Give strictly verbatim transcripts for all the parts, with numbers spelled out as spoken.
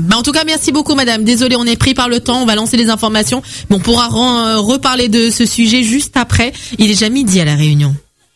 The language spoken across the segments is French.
Bah, en tout cas, merci beaucoup, madame. Désolé, on est pris par le temps. On va lancer les informations. Mais on pourra re- euh, reparler de ce sujet juste après. Il est déjà midi à La Réunion.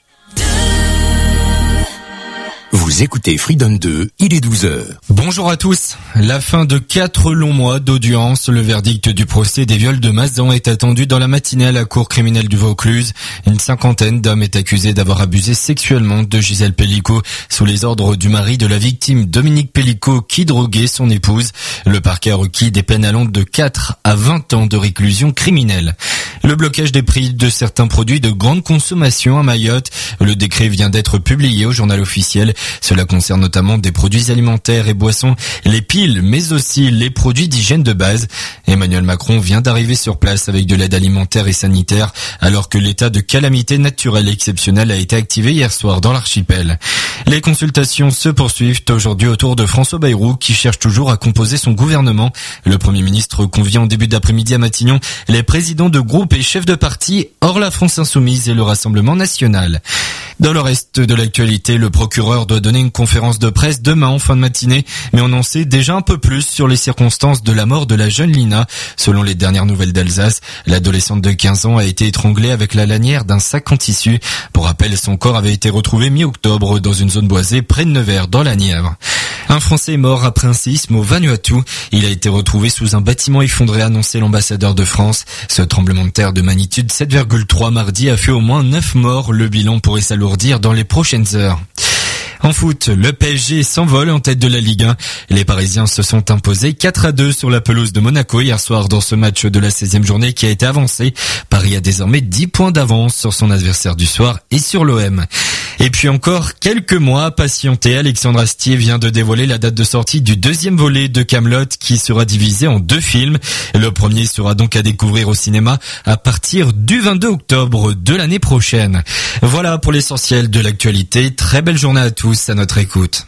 Vous écoutez Freedom deux, il est douze heures. Bonjour à tous. La fin de quatre longs mois d'audience. Le verdict du procès des viols de Mazan est attendu dans la matinée à la cour criminelle du Vaucluse. Une cinquantaine d'hommes est accusé d'avoir abusé sexuellement de Gisèle Pellicot sous les ordres du mari de la victime, Dominique Pellicot, qui droguait son épouse. Le parquet a requis des peines allant de quatre à vingt ans de réclusion criminelle. Le blocage des prix de certains produits de grande consommation à Mayotte. Le décret vient d'être publié au journal officiel. Cela concerne notamment des produits alimentaires et boissons, les piles, mais aussi les produits d'hygiène de base. Emmanuel Macron vient d'arriver sur place avec de l'aide alimentaire et sanitaire, alors que l'état de calamité naturelle exceptionnelle a été activé hier soir dans l'archipel. Les consultations se poursuivent aujourd'hui autour de François Bayrou, qui cherche toujours à composer son gouvernement. Le Premier ministre convie en début d'après-midi à Matignon les présidents de groupes et chefs de parti hors la France Insoumise et le Rassemblement National. Dans le reste de l'actualité, le procureur doit donner une conférence de presse demain en fin de matinée, mais on en sait déjà un peu plus sur les circonstances de la mort de la jeune Lina. Selon les dernières nouvelles d'Alsace, l'adolescente de quinze ans a été étranglée avec la lanière d'un sac en tissu. Pour rappel, son corps avait été retrouvé mi-octobre dans une zone boisée près de Nevers, dans la Nièvre. Un Français est mort après un séisme au Vanuatu. Il a été retrouvé sous un bâtiment effondré, a annoncé l'ambassadeur de France. Ce tremblement de terre de magnitude sept virgule trois mardi a fait au moins neuf morts. Le bilan pourrait s'alourdir dans les prochaines heures. En foot, le P S G s'envole en tête de la Ligue un. Les Parisiens se sont imposés quatre à deux sur la pelouse de Monaco hier soir dans ce match de la seizième journée qui a été avancé. Paris a désormais dix points d'avance sur son adversaire du soir et sur l'O M. Et puis encore quelques mois à patienter, Alexandre Astier vient de dévoiler la date de sortie du deuxième volet de Kaamelott qui sera divisé en deux films. Le premier sera donc à découvrir au cinéma à partir du vingt-deux octobre de l'année prochaine. Voilà pour l'essentiel de l'actualité. Très belle journée à tous. À notre écoute.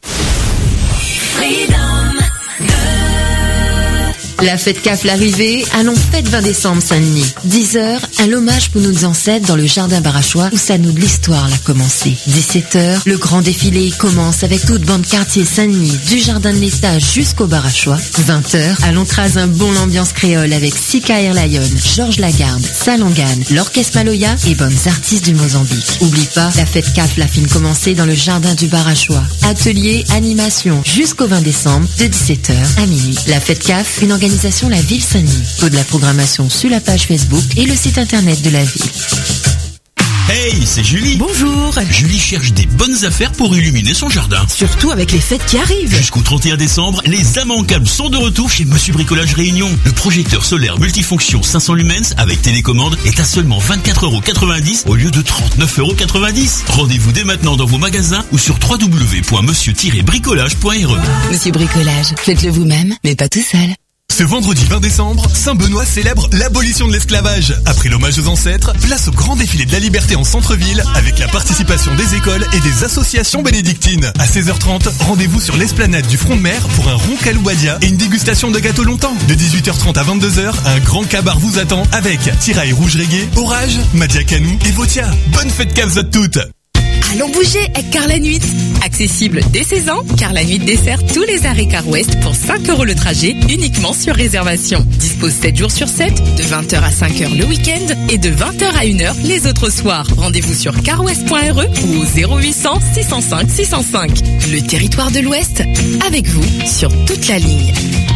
La fête C A F l'arrivée, allons fête vingt décembre Saint-Denis. dix heures, un hommage pour nos ancêtres dans le jardin barachois où ça nous de l'histoire l'a commencé. dix-sept heures, le grand défilé commence avec toute bande quartier Saint-Denis, du jardin de l'État jusqu'au barachois. vingt heures, allons crase un bon ambiance créole avec Sika Air Lion, Georges Lagarde, Salongan, l'orchestre Maloya et bonnes artistes du Mozambique. Oublie pas, la fête C A F la fin commencer dans le jardin du barachois. Atelier, animation jusqu'au vingt décembre de dix-sept heures à minuit. La fête C A F, une organisation la ville Saint-Denis. Tout de la programmation sur la page Facebook et le site internet de la ville. Hey, c'est Julie. Bonjour. Julie cherche des bonnes affaires pour illuminer son jardin. Surtout avec les fêtes qui arrivent. Jusqu'au trente et un décembre, les immanquables sont de retour chez Monsieur Bricolage Réunion. Le projecteur solaire multifonction cinq cents lumens avec télécommande est à seulement vingt-quatre euros quatre-vingt-dix au lieu de trente-neuf euros quatre-vingt-dix. Rendez-vous dès maintenant dans vos magasins ou sur w w w point monsieur tiret bricolage point r e. Monsieur Bricolage, faites-le vous-même, mais pas tout seul. Ce vendredi vingt décembre, Saint-Benoît célèbre l'abolition de l'esclavage. Après l'hommage aux ancêtres, place au grand défilé de la liberté en centre-ville avec la participation des écoles et des associations bénédictines. À seize heures trente, rendez-vous sur l'esplanade du Front de Mer pour un rond calouadia et une dégustation de gâteaux longtemps. De dix-huit heures trente à vingt-deux heures, un grand cabaret vous attend avec Tiraille Rouge Reggae, Orage, Madia Canou et Votia. Bonne fête Cavzot toutes. Allons bouger avec Car la Nuit. Accessible dès seize ans, Car la Nuit dessert tous les arrêts Car Ouest pour cinq euros le trajet, uniquement sur réservation. Dispose sept jours sur sept, de vingt heures à cinq heures le week-end et de vingt heures à une heure les autres soirs. Rendez-vous sur carwest point r e ou au zéro huit cents six cent cinq six cent cinq. Le territoire de l'Ouest, avec vous sur toute la ligne.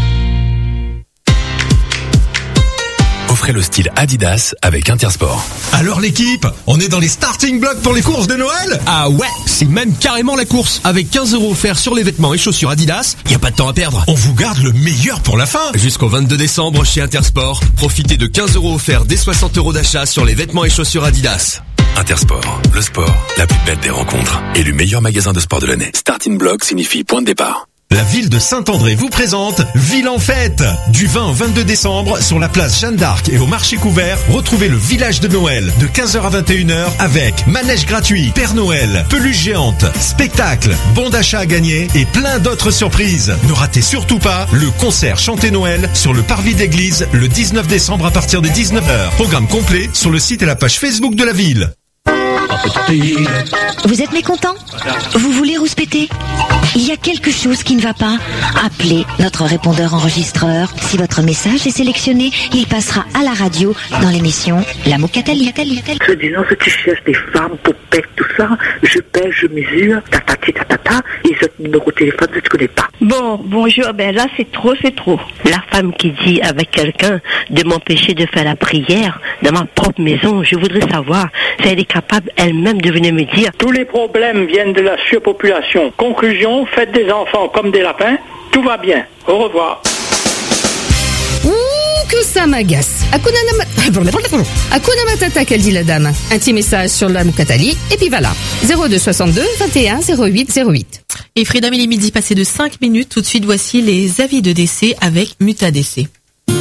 Offrez le style Adidas avec Intersport. Alors l'équipe, on est dans les starting blocks pour les courses de Noël? Ah ouais, c'est même carrément la course. Avec quinze euros offerts sur les vêtements et chaussures Adidas, y a pas de temps à perdre. On vous garde le meilleur pour la fin. Jusqu'au vingt-deux décembre chez Intersport, profitez de quinze euros offerts dès soixante euros d'achat sur les vêtements et chaussures Adidas. Intersport, le sport, la plus belle des rencontres. Élu meilleur magasin de sport de l'année. Starting block signifie point de départ. La ville de Saint-André vous présente Ville en fête. Du vingt au vingt-deux décembre, sur la place Jeanne d'Arc et au marché couvert, retrouvez le village de Noël de quinze heures à vingt et une heures avec manège gratuit, Père Noël, peluche géante, spectacle, bon d'achat à gagner et plein d'autres surprises. Ne ratez surtout pas le concert Chanter Noël sur le parvis d'église le dix-neuf décembre à partir de dix-neuf heures. Programme complet sur le site et la page Facebook de la ville. Vous êtes mécontent? Vous voulez rouspéter? Il y a quelque chose qui ne va pas? Appelez notre répondeur enregistreur. Si votre message est sélectionné, il passera à la radio dans l'émission La Mocatali. Je dis non, si tu cherches des femmes, popettes, tout ça, je pèse, je mesure, tatati, tatata, et ce numéro de téléphone, je ne connais pas. Bon, bonjour, ben là c'est trop, c'est trop. La femme qui dit avec quelqu'un de m'empêcher de faire la prière dans ma propre maison, je voudrais savoir si elle est capable elle-même de venir me dire. Tous les problèmes viennent de la surpopulation. Conclusion, faites des enfants comme des lapins, tout va bien. Au revoir. Ouh, que ça m'agace. Hakuna Matata. Hakuna Matata, qu'elle dit la dame. Un petit message sur la Mukatali, et puis voilà. zéro deux soixante-deux vingt et un zéro huit zéro huit. Et Freedom, il est midi passé de cinq minutes. Tout de suite, voici les avis de décès avec Mutadc.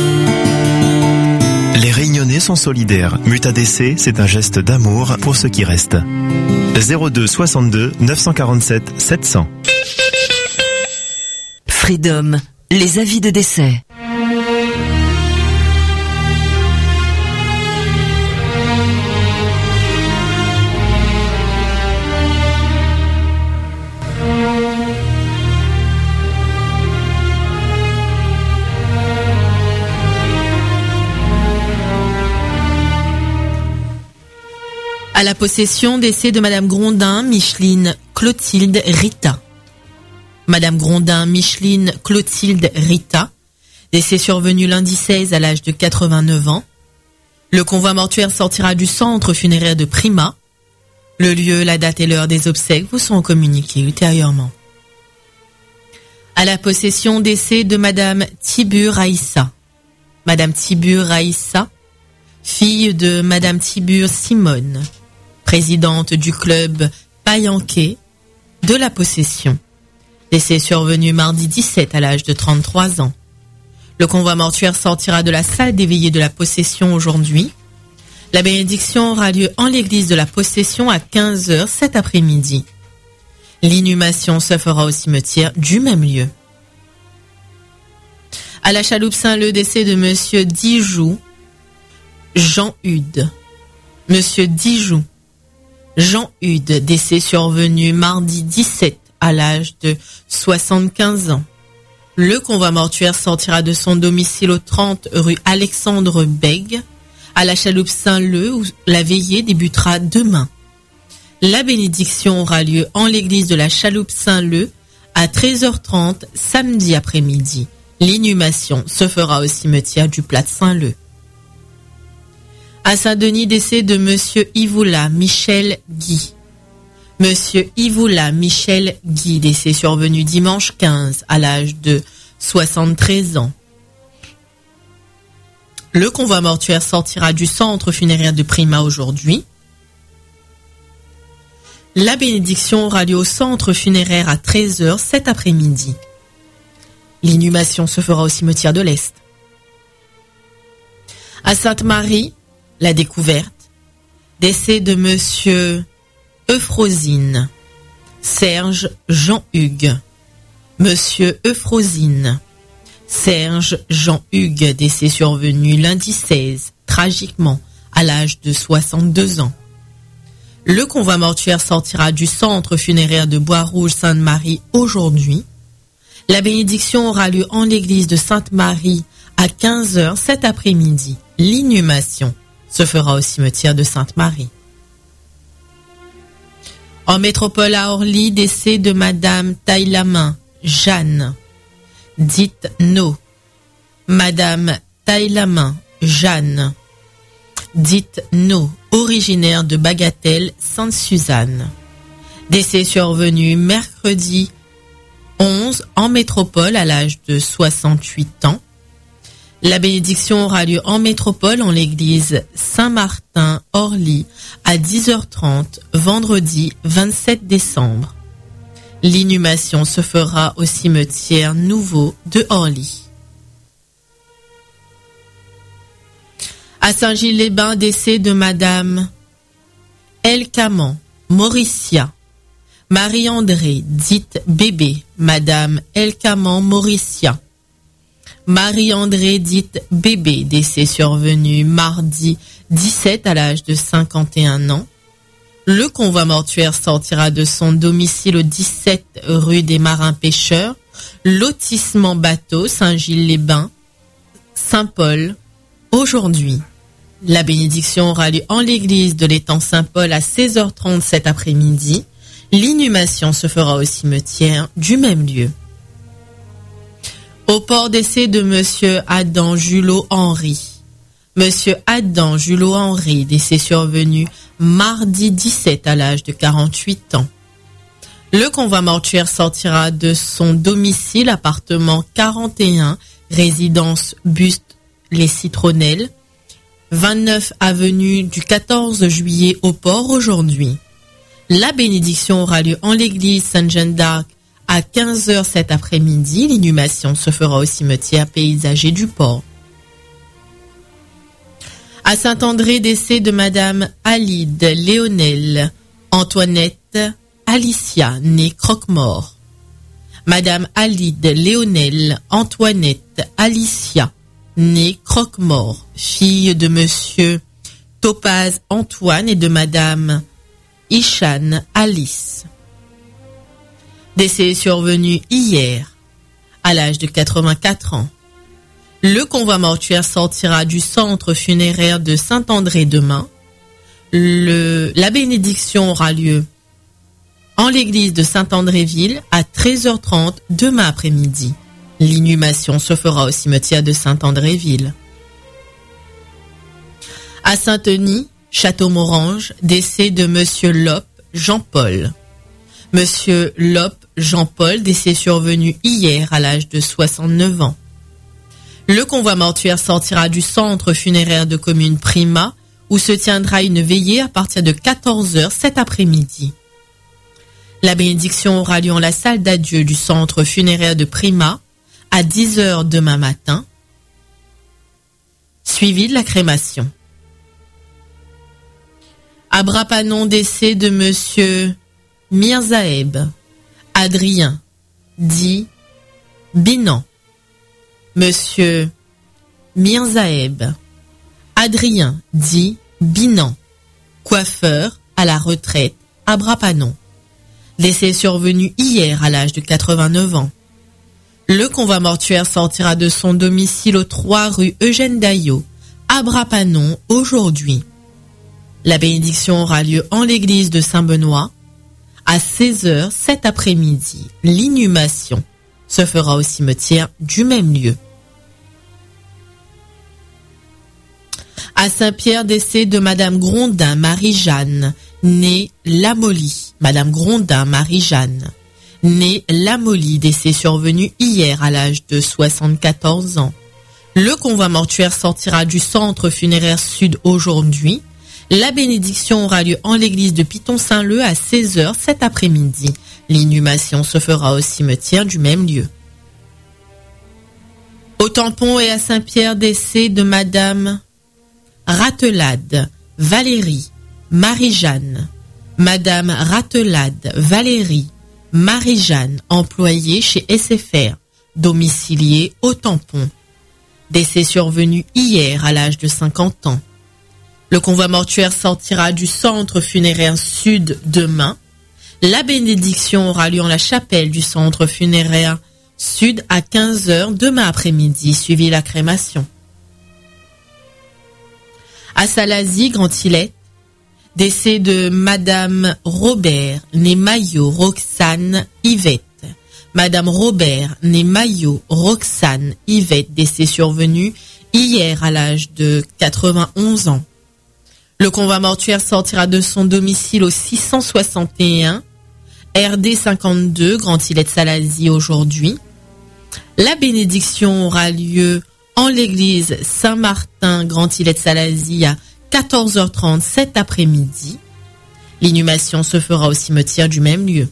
Les Réunionnais sont solidaires. Mutadc, c'est un geste d'amour pour ceux qui restent. zéro deux soixante-deux neuf cent quarante-sept sept cents. Freedom, les avis de décès. À la possession, décès de Madame Grondin, Micheline Clotilde Rita. Madame Grondin, Micheline Clotilde Rita. Décès survenu lundi seize à l'âge de quatre-vingt-neuf ans. Le convoi mortuaire sortira du centre funéraire de Prima. Le lieu, la date et l'heure des obsèques vous sont communiqués ultérieurement. À la possession, décès de Madame Tibu Raïssa. Madame Tibu Raïssa, fille de Madame Tibu Simone, présidente du club Payanquet de la possession. Décès survenu mardi dix-sept à l'âge de trente-trois ans. Le convoi mortuaire sortira de la salle des veillées de la possession aujourd'hui. La bénédiction aura lieu en l'église de la possession à quinze heures cet après-midi. L'inhumation se fera au cimetière du même lieu. À la chaloupe Saint-Leu, décès de Monsieur Dijoux, Jean Hude. Monsieur Dijoux, Jean Hude, décès survenu mardi dix-sept à l'âge de soixante-quinze ans. Le convoi mortuaire sortira de son domicile au trente rue Alexandre Bègue à la chaloupe Saint-Leu où la veillée débutera demain. La bénédiction aura lieu en l'église de la chaloupe Saint-Leu à treize heures trente samedi après-midi. L'inhumation se fera au cimetière du Plat de Saint-Leu. À Saint-Denis, décès de Monsieur Ivoula Michel Guy. Monsieur Ivoula Michel Guy, décès survenu dimanche quinze à l'âge de soixante-treize ans. Le convoi mortuaire sortira du centre funéraire de Prima aujourd'hui. La bénédiction aura lieu au centre funéraire à treize heures cet après-midi. L'inhumation se fera au cimetière de l'Est. À Sainte-Marie, la découverte, décès de Monsieur Euphrosine, Serge Jean-Hugues. Monsieur Euphrosine, Serge Jean-Hugues, décès survenu lundi seize, tragiquement, à l'âge de soixante-deux ans. Le convoi mortuaire sortira du centre funéraire de Bois-Rouge-Sainte-Marie aujourd'hui. La bénédiction aura lieu en l'église de Sainte-Marie à quinze heures cet après-midi. L'inhumation se fera au cimetière de Sainte-Marie. En métropole à Orly, décès de Madame Taille-la-Main, Jeanne, dite No. Madame Taille-la-Main, Jeanne, dite No, originaire de Bagatelle, Sainte-Suzanne. Décès survenu mercredi onze en métropole à l'âge de soixante-huit ans. La bénédiction aura lieu en métropole en l'église Saint-Martin-Orly à dix heures trente, vendredi vingt-sept décembre. L'inhumation se fera au cimetière nouveau de Orly. À Saint-Gilles-les-Bains, décès de Madame Elkaman Mauricia, Marie-André, dite Bébé, Madame Elkaman Mauricia. Marie-André, dite Bébé, décès survenu mardi dix-sept à l'âge de cinquante et un ans. Le convoi mortuaire sortira de son domicile au dix-sept rue des Marins Pêcheurs, lotissement Bateau, Saint-Gilles-les-Bains, Saint-Paul, aujourd'hui. La bénédiction aura lieu en l'église de l'étang Saint-Paul à seize heures trente cet après-midi. L'inhumation se fera au cimetière du même lieu. Au port d'essai de Monsieur Adam Julot-Henry. Monsieur Adam Julot-Henry, décès survenu mardi dix-sept à l'âge de quarante-huit ans. Le convoi mortuaire sortira de son domicile, appartement quarante et un, résidence Buste Les Citronnelles, vingt-neuf avenue du quatorze juillet au port aujourd'hui. La bénédiction aura lieu en l'église Sainte-Jeanne d'Arc à quinze heures cet après-midi. L'inhumation se fera au cimetière paysager du port. À Saint-André, décès de Madame Alide Léonelle Antoinette Alicia, née Croque-Mort. Madame Alide Léonelle Antoinette Alicia, née Croque-Mort, fille de Monsieur Topaz Antoine et de Madame Ishane Alice. Décès survenu hier, à l'âge de quatre-vingt-quatre ans. Le convoi mortuaire sortira du centre funéraire de Saint-André demain. Le, la bénédiction aura lieu en l'église de Saint-André-Ville à treize heures trente demain après-midi. L'inhumation se fera au cimetière de Saint-André-Ville. À Saint-Denis, Château-Morange, décès de Monsieur Lope Jean-Paul. Monsieur Lope Jean-Paul, décès survenu hier à l'âge de soixante-neuf ans. Le convoi mortuaire sortira du centre funéraire de commune Prima, où se tiendra une veillée à partir de quatorze heures cet après-midi. La bénédiction aura lieu en la salle d'adieu du centre funéraire de Prima à dix heures demain matin, suivi de la crémation. À Brapanon, décès de Monsieur Mirzaeb Adrien, dit Binan. Monsieur Mirzaeb Adrien, dit Binan, coiffeur à la retraite à Brapanon. Décès survenu hier à l'âge de quatre-vingt-neuf ans. Le convoi mortuaire sortira de son domicile au trois rue Eugène Daillot, à Brapanon, aujourd'hui. La bénédiction aura lieu en l'église de Saint-Benoît à seize heures cet après-midi. L'inhumation se fera au cimetière du même lieu. À Saint-Pierre, décès de Madame Grondin Marie-Jeanne, née Lamolly. Madame Grondin Marie-Jeanne, née Lamolly, décès survenu hier à l'âge de soixante-quatorze ans. Le convoi mortuaire sortira du centre funéraire sud aujourd'hui. La bénédiction aura lieu en l'église de Piton-Saint-Leu à seize heures cet après-midi. L'inhumation se fera au cimetière du même lieu. Au Tampon et à Saint-Pierre, décès de Madame Ratelade Valérie Marie-Jeanne. Madame Ratelade Valérie Marie-Jeanne, employée chez S F R, domiciliée au Tampon. Décès survenu hier à l'âge de cinquante ans. Le convoi mortuaire sortira du centre funéraire sud demain. La bénédiction aura lieu en la chapelle du centre funéraire sud à quinze heures demain après-midi, suivi la crémation. À Salazie, Grand-Îlet, décès de Madame Robert, née Maillot, Roxane Yvette. Madame Robert, née Maillot, Roxane Yvette, décès survenu hier à l'âge de quatre-vingt-onze ans. Le convoi mortuaire sortira de son domicile au six cent soixante et un, R D cinquante-deux, Grand-Îlet de Salazie aujourd'hui. La bénédiction aura lieu en l'église Saint-Martin, Grand-Îlet de Salazie à quatorze heures trente cet après-midi. L'inhumation se fera au cimetière du même lieu.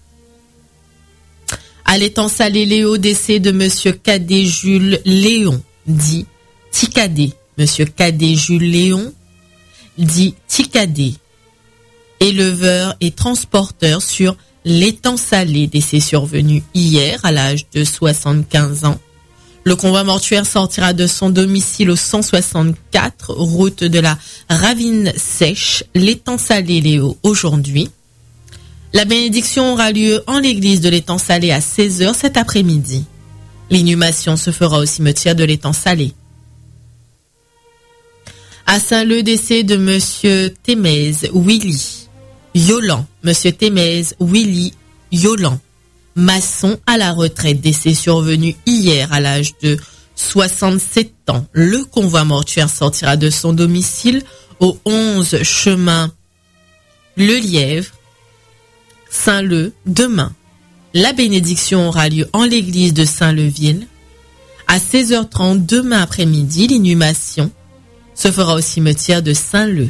À l'étang Salé Léo, décès de Monsieur Cadet Jules Léon, dit Ticadé. Monsieur Cadet Jules Léon, dit Ticadé, éleveur et transporteur sur l'étang Salé, décès survenu hier à l'âge de soixante-quinze ans. Le convoi mortuaire sortira de son domicile au cent soixante-quatre, route de la Ravine Sèche, l'étang Salé Léo, aujourd'hui. La bénédiction aura lieu en l'église de l'étang Salé à seize heures cet après-midi. L'inhumation se fera au cimetière de l'étang Salé. À Saint-Leu, décès de Monsieur Témez Willy Yolan. Monsieur Témez Willy Yolan, maçon à la retraite, décès survenu hier à l'âge de soixante-sept ans. Le convoi mortuaire sortira de son domicile au onze chemin Le Lièvre, Saint-Leu, demain. La bénédiction aura lieu en l'église de Saint-Leville. À seize heures trente demain après-midi, l'inhumation se fera au cimetière de Saint-Leu.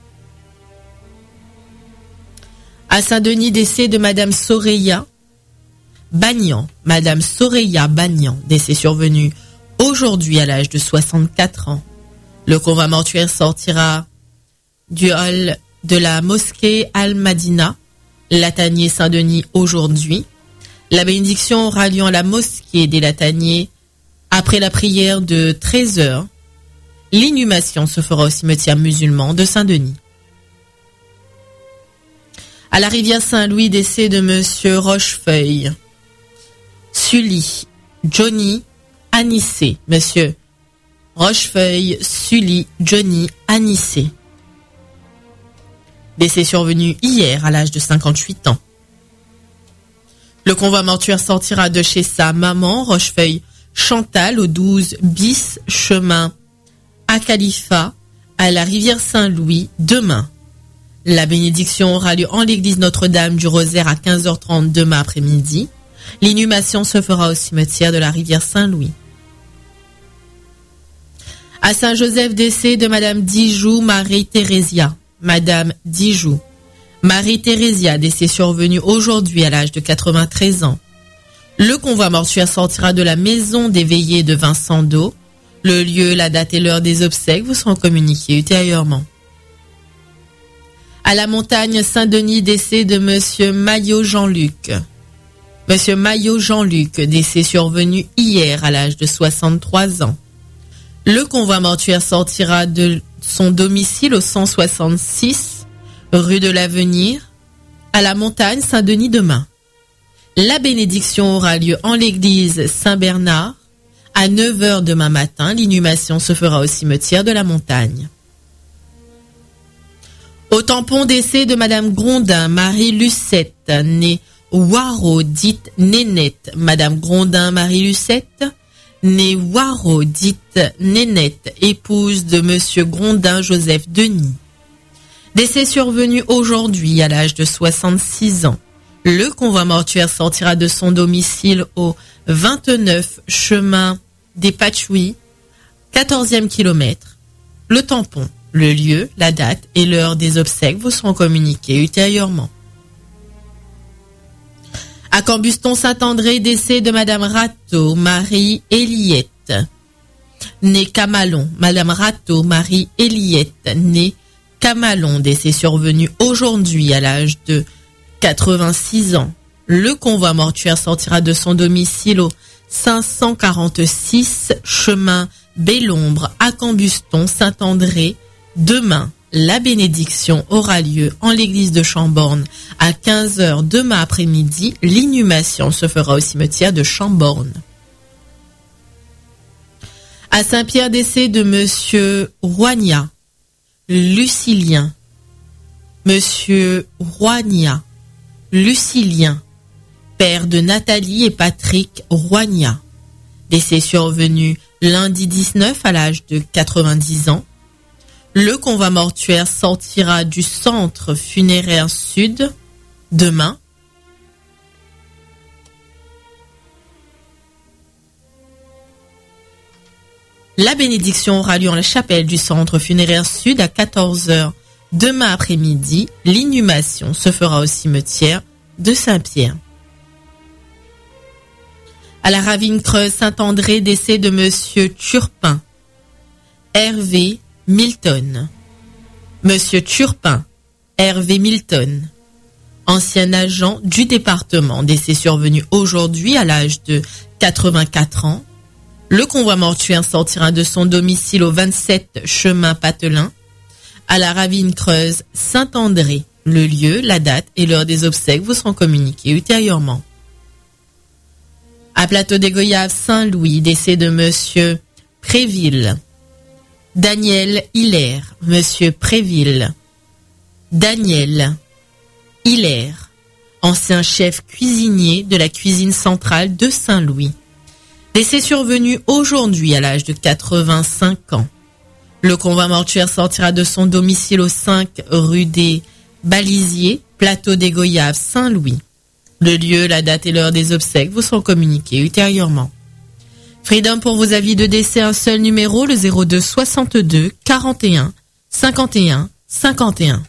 À Saint-Denis, décès de Madame Soreya Bagnan. Madame Soreya Bagnan, décès survenu aujourd'hui à l'âge de soixante-quatre ans. Le convoi mortuaire sortira du hall de la mosquée Al-Madina, Latanier Saint-Denis, aujourd'hui. La bénédiction aura lieu à la mosquée des Lataniers après la prière de treize heures. L'inhumation se fera au cimetière musulman de Saint-Denis. À la rivière Saint-Louis, décès de Monsieur Rochefeuille Sully Johnny Anissé. Monsieur Rochefeuille Sully Johnny Anissé, décès survenu hier à l'âge de cinquante-huit ans. Le convoi mortuaire sortira de chez sa maman, Rochefeuille Chantal, au douze bis chemin à Khalifa, à la rivière Saint-Louis, demain. La bénédiction aura lieu en l'église Notre-Dame du Rosaire à quinze heures trente demain après-midi. L'inhumation se fera au cimetière de la rivière Saint-Louis. À Saint-Joseph, décès de Madame Dijoux Marie-Thérésia. Madame Dijoux Marie-Thérésia, décès survenu aujourd'hui à l'âge de quatre-vingt-treize ans. Le convoi mortuaire sortira de la maison des veillées de Vincent d'Eau. Le lieu, la date et l'heure des obsèques vous seront communiqués ultérieurement. À la montagne Saint-Denis, décès de Monsieur Maillot Jean-Luc. Monsieur Maillot Jean-Luc, décès survenu hier à l'âge de soixante-trois ans. Le convoi mortuaire sortira de son domicile au cent soixante-six, rue de l'Avenir, à la montagne Saint-Denis demain. La bénédiction aura lieu en l'église Saint-Bernard à neuf heures demain matin. L'inhumation se fera au cimetière de la montagne. Au tampon, décès de Madame Grondin Marie-Lucette, née Waro, dite Nénette. Madame Grondin Marie-Lucette, née Waro, dite Nénette, épouse de Monsieur Grondin Joseph Denis. Décès survenu aujourd'hui à l'âge de soixante-six ans. Le convoi mortuaire sortira de son domicile au vingt-neuf chemin des Patchouis, quatorzième kilomètre. Le tampon, le lieu, la date et l'heure des obsèques vous seront communiqués ultérieurement. À Cambuston-Saint-André, décès de Madame Rateau Marie-Éliette, née Camalon. Madame Rateau Marie-Éliette, née Camalon, décès survenu aujourd'hui à l'âge de quatre-vingt-six ans. Le convoi mortuaire sortira de son domicile au cinq cent quarante-six chemin Bellombre à Cambuston-Saint-André demain. La bénédiction aura lieu en l'église de Chamborne à quinze heures demain après-midi. L'inhumation se fera au cimetière de Chamborne. À Saint-Pierre, décès de Monsieur Roigna Lucilien. Monsieur Roigna Lucilien, père de Nathalie et Patrick Roigna. Décès survenu lundi dix-neuf à l'âge de quatre-vingt-dix ans. Le convoi mortuaire sortira du centre funéraire sud demain. La bénédiction aura lieu en la chapelle du centre funéraire sud à quatorze heures demain après-midi. L'inhumation se fera au cimetière de Saint-Pierre. À la Ravine Creuse Saint-André, décès de Monsieur Turpin Hervé Milton. Monsieur Turpin Hervé Milton, ancien agent du département, décès survenu aujourd'hui à l'âge de quatre-vingt-quatre ans. Le convoi mortuaire sortira de son domicile au vingt-sept chemin Patelin, à la ravine creuse Saint-André. Le lieu, la date et l'heure des obsèques vous seront communiqués ultérieurement. À Plateau des Goyaves Saint-Louis, décès de Monsieur Préville. Daniel Hilaire, Monsieur Préville. Daniel Hilaire, ancien chef cuisinier de la cuisine centrale de Saint-Louis. Décès survenu aujourd'hui à l'âge de quatre-vingt-cinq ans. Le convoi mortuaire sortira de son domicile au cinq rue des Balisiers, Plateau des Goyaves, Saint-Louis. Le lieu, la date et l'heure des obsèques vous seront communiqués ultérieurement. Freedom pour vos avis de décès, un seul numéro, le zéro deux soixante-deux quarante et un cinquante et un cinquante et un.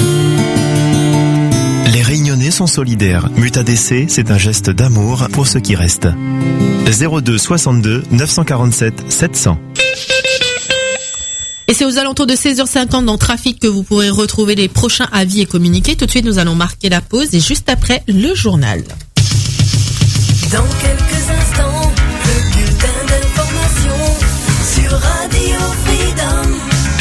Les Réunionnais sont solidaires. Mutadc, c'est un geste d'amour pour ceux qui restent. zéro deux soixante-deux neuf cent quarante-sept sept cents. Et c'est aux alentours de seize heures cinquante dans Trafic que vous pourrez retrouver les prochains avis et communiqués. Tout de suite, nous allons marquer la pause et juste après, le journal. Dans quelques instants, le bulletin d'information sur Radio Freedom.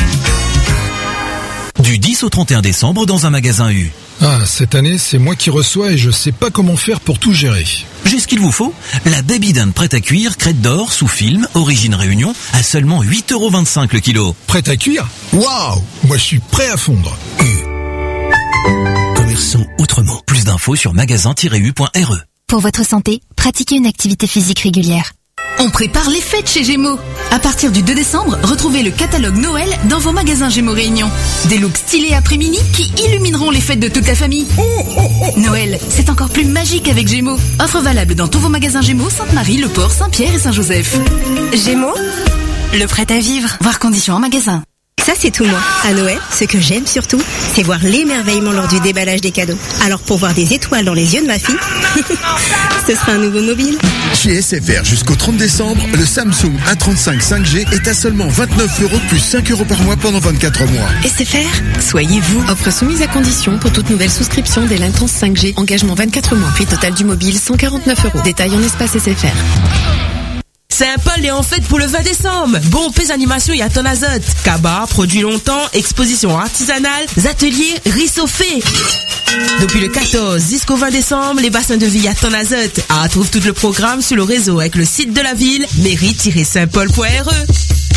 Du dix au trente et un décembre dans un magasin U. Ah, cette année, c'est moi qui reçois et je sais pas comment faire pour tout gérer. J'ai ce qu'il vous faut. La Baby Dinde prête à cuire, crête d'or, sous film, origine Réunion, à seulement huit euros vingt-cinq le kilo. Prête à cuire? Waouh! Moi, je suis prêt à fondre. Commerçant autrement. Plus d'infos sur magasin tiret u point r e. Pour votre santé, pratiquez une activité physique régulière. On prépare les fêtes chez Gémeaux. À partir du deux décembre, retrouvez le catalogue Noël dans vos magasins Gémeaux Réunion. Des looks stylés après-midi qui illumineront les fêtes de toute la famille. Noël, c'est encore plus magique avec Gémeaux. Offre valable dans tous vos magasins Gémeaux, Sainte-Marie, Le Port, Saint-Pierre et Saint-Joseph. Gémeaux, le prêt à vivre. Voir conditions en magasin. Ça, c'est tout moi. À Noël, ce que j'aime surtout, c'est voir l'émerveillement lors du déballage des cadeaux. Alors, pour voir des étoiles dans les yeux de ma fille, ce sera un nouveau mobile. Chez S F R jusqu'au trente décembre, le Samsung A trente-cinq cinq G est à seulement vingt-neuf euros plus cinq euros par mois pendant vingt-quatre mois. S F R, soyez vous. Offre soumise à condition pour toute nouvelle souscription dès l'Intense cinq G. Engagement vingt-quatre mois. Prix total du mobile cent quarante-neuf euros. Détail en espace S F R. Saint-Paul est en fête pour le vingt décembre. Bon, pèse animation, il y a ton azote. Cabas, produit longtemps, exposition artisanale, ateliers, riz sauffé. Depuis le quatorze jusqu'au vingt décembre, les bassins de vie à ton azote. Ah, trouve tout le programme sur le réseau avec le site de la ville, mairie tiret saint paul point r e.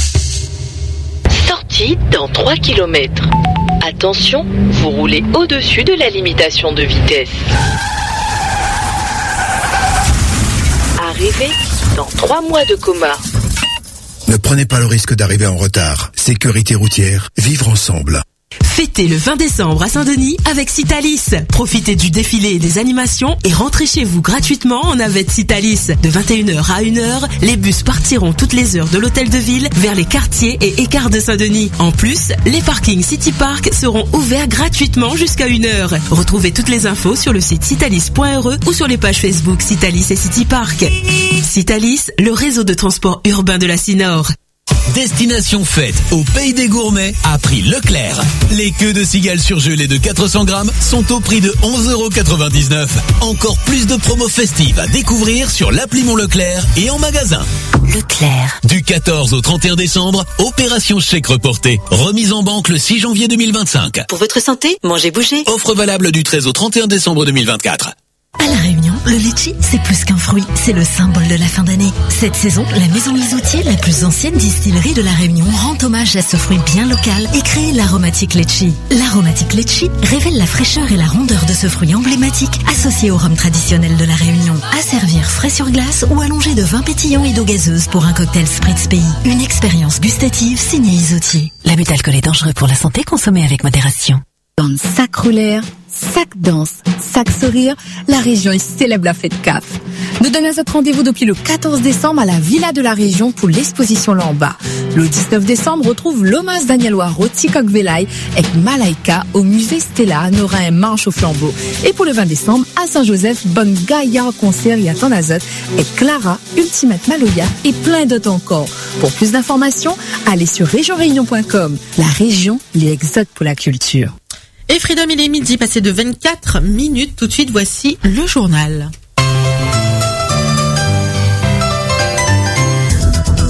Sortie dans trois kilomètres. Attention, vous roulez au-dessus de la limitation de vitesse. Arrivée dans trois mois de coma. Ne prenez pas le risque d'arriver en retard. Sécurité routière, vivre ensemble. Fêtez le vingt décembre à Saint-Denis avec Citalis. Profitez du défilé et des animations et rentrez chez vous gratuitement en navette Citalis. De vingt et une heures à une heure, les bus partiront toutes les heures de l'hôtel de ville vers les quartiers et écarts de Saint-Denis. En plus, les parkings City Park seront ouverts gratuitement jusqu'à une heure. Retrouvez toutes les infos sur le site citalis point r e ou sur les pages Facebook Citalis et City Park. Citalis, le réseau de transport urbain de la Cinor. Destination fête au Pays des Gourmets à prix Leclerc. Les queues de cigales surgelées de quatre cents grammes sont au prix de onze euros quatre-vingt-dix-neuf. Encore plus de promos festives à découvrir sur l'appli Mon Leclerc et en magasin. Leclerc. Du quatorze au trente et un décembre, opération chèque reporté. Remise en banque le six janvier deux mille vingt-cinq. Pour votre santé, mangez, bougez. Offre valable du treize au trente et un décembre deux mille vingt-quatre. À La Réunion, le litchi, c'est plus qu'un fruit, c'est le symbole de la fin d'année. Cette saison, la Maison Isoutier, la plus ancienne distillerie de La Réunion, rend hommage à ce fruit bien local et crée l'aromatique litchi. L'aromatique litchi révèle la fraîcheur et la rondeur de ce fruit emblématique associé au rhum traditionnel de La Réunion. À servir frais sur glace ou allongé de vin pétillant et d'eau gazeuse pour un cocktail Spritz Pays. Une expérience gustative signée Isoutier. L'abus d'alcool est dangereux pour la santé, consommé avec modération. Dans sac roulaire, sac danse, sac sourire, la région est célèbre la fête C A F. Nous donnons notre rendez-vous depuis le quatorze décembre à la Villa de la Région pour l'exposition Lamba. Le dix-neuf décembre, retrouve Lomas Daniel Waro, Tikok Velay avec Malaika au musée Stella, Norin Marche au flambeau. Et pour le vingt décembre, à Saint-Joseph, Bonne Gaïa au concert et à Tanazot et Clara, Ultimate Maloya et plein d'autres encore. Pour plus d'informations, allez sur région réunion point com. La région, les exotes pour la culture. Et Freedom, il est midi, passé de vingt-quatre minutes. Tout de suite, voici le journal.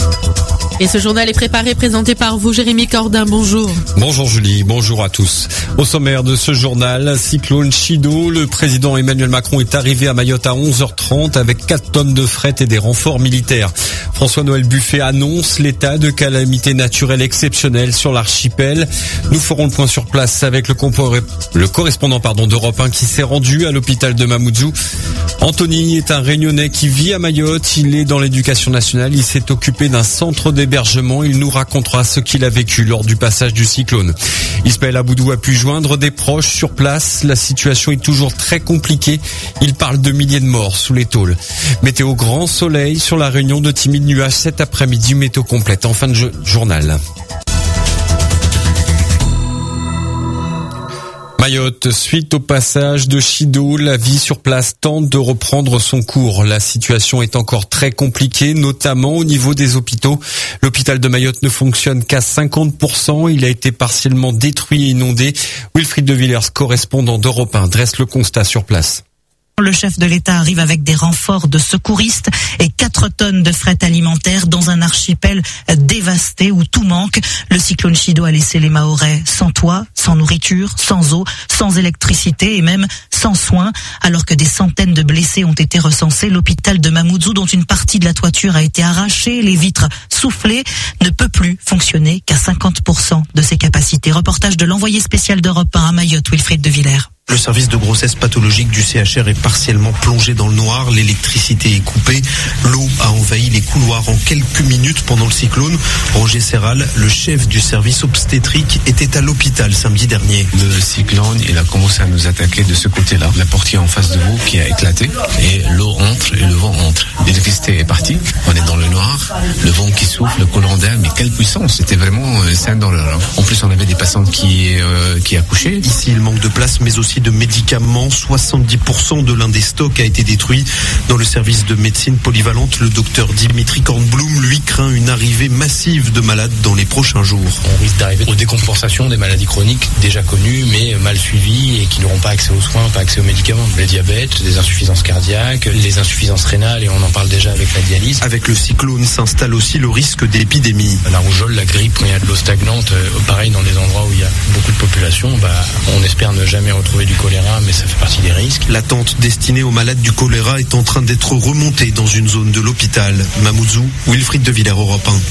Et ce journal est préparé, présenté par vous, Jérémy Cordin. Bonjour. Bonjour Julie, bonjour à tous. Au sommaire de ce journal, cyclone Chido, le président Emmanuel Macron est arrivé à Mayotte à onze heures trente avec quatre tonnes de fret et des renforts militaires. François-Noël Buffet annonce l'état de calamité naturelle exceptionnelle sur l'archipel. Nous ferons le point sur place avec le, compor- le correspondant pardon, d'Europe un qui s'est rendu à l'hôpital de Mamoudzou. Anthony est un Réunionnais qui vit à Mayotte. Il est dans l'éducation nationale. Il s'est occupé d'un centre d'hébergement. Il nous racontera ce qu'il a vécu lors du passage du cyclone. Ismaël Aboudou a pu joindre des proches sur place. La situation est toujours très compliquée. Il parle de milliers de morts sous les tôles. Météo grand soleil sur la Réunion, de timides nuages cet après-midi. Météo complète en fin de journal. Mayotte, suite au passage de Chido, la vie sur place tente de reprendre son cours. La situation est encore très compliquée, notamment au niveau des hôpitaux. L'hôpital de Mayotte ne fonctionne qu'à cinquante pour cent. Il a été partiellement détruit et inondé. Wilfried de Villers, correspondant d'Europe un, dresse le constat sur place. Le chef de l'État arrive avec des renforts de secouristes et quatre tonnes de fret alimentaire dans un archipel dévasté où tout manque. Le cyclone Chido a laissé les Mahorais sans toit, sans nourriture, sans eau, sans électricité et même sans soins. Alors que des centaines de blessés ont été recensés, l'hôpital de Mamoudzou, dont une partie de la toiture a été arrachée, les vitres soufflées, ne peut plus fonctionner qu'à cinquante pour cent de ses capacités. Reportage de l'envoyé spécial d'Europe un à Mayotte, Wilfried de Villers. Le service de grossesse pathologique du C H R est partiellement plongé dans le noir. L'électricité est coupée. L'eau a envahi les couloirs en quelques minutes pendant le cyclone. Roger Serral, le chef du service obstétrique, était à l'hôpital samedi dernier. Le cyclone, il a commencé à nous attaquer de ce côté-là. La porte qui est en face de vous qui a éclaté et l'eau entre et le vent entre. L'électricité est partie. On est dans le noir. Le vent qui souffle, le courant d'air, mais quelle puissance. C'était vraiment euh, sain dans l'heure. En plus, on avait des patientes qui, euh, qui accouchaient. Ici, il manque de place, mais aussi de médicaments. soixante-dix pour cent de l'un des stocks a été détruit. Dans le service de médecine polyvalente, le docteur Dimitri Kornblum, lui, craint une arrivée massive de malades dans les prochains jours. On risque d'arriver aux décompensations des maladies chroniques déjà connues mais mal suivies et qui n'auront pas accès aux soins, pas accès aux médicaments. Le diabète, les insuffisances cardiaques, les insuffisances rénales, et on en parle déjà avec la dialyse. Avec le cyclone s'installe aussi le risque d'épidémie. La rougeole, la grippe, quand il y a de l'eau stagnante, pareil dans des endroits où il y a beaucoup de population, bah, on espère ne jamais retrouver du choléra, mais ça fait partie des risques. La tente destinée aux malades du choléra est en train d'être remontée dans une zone de l'hôpital. Mamoudzou, Wilfried de Villers, Europe un.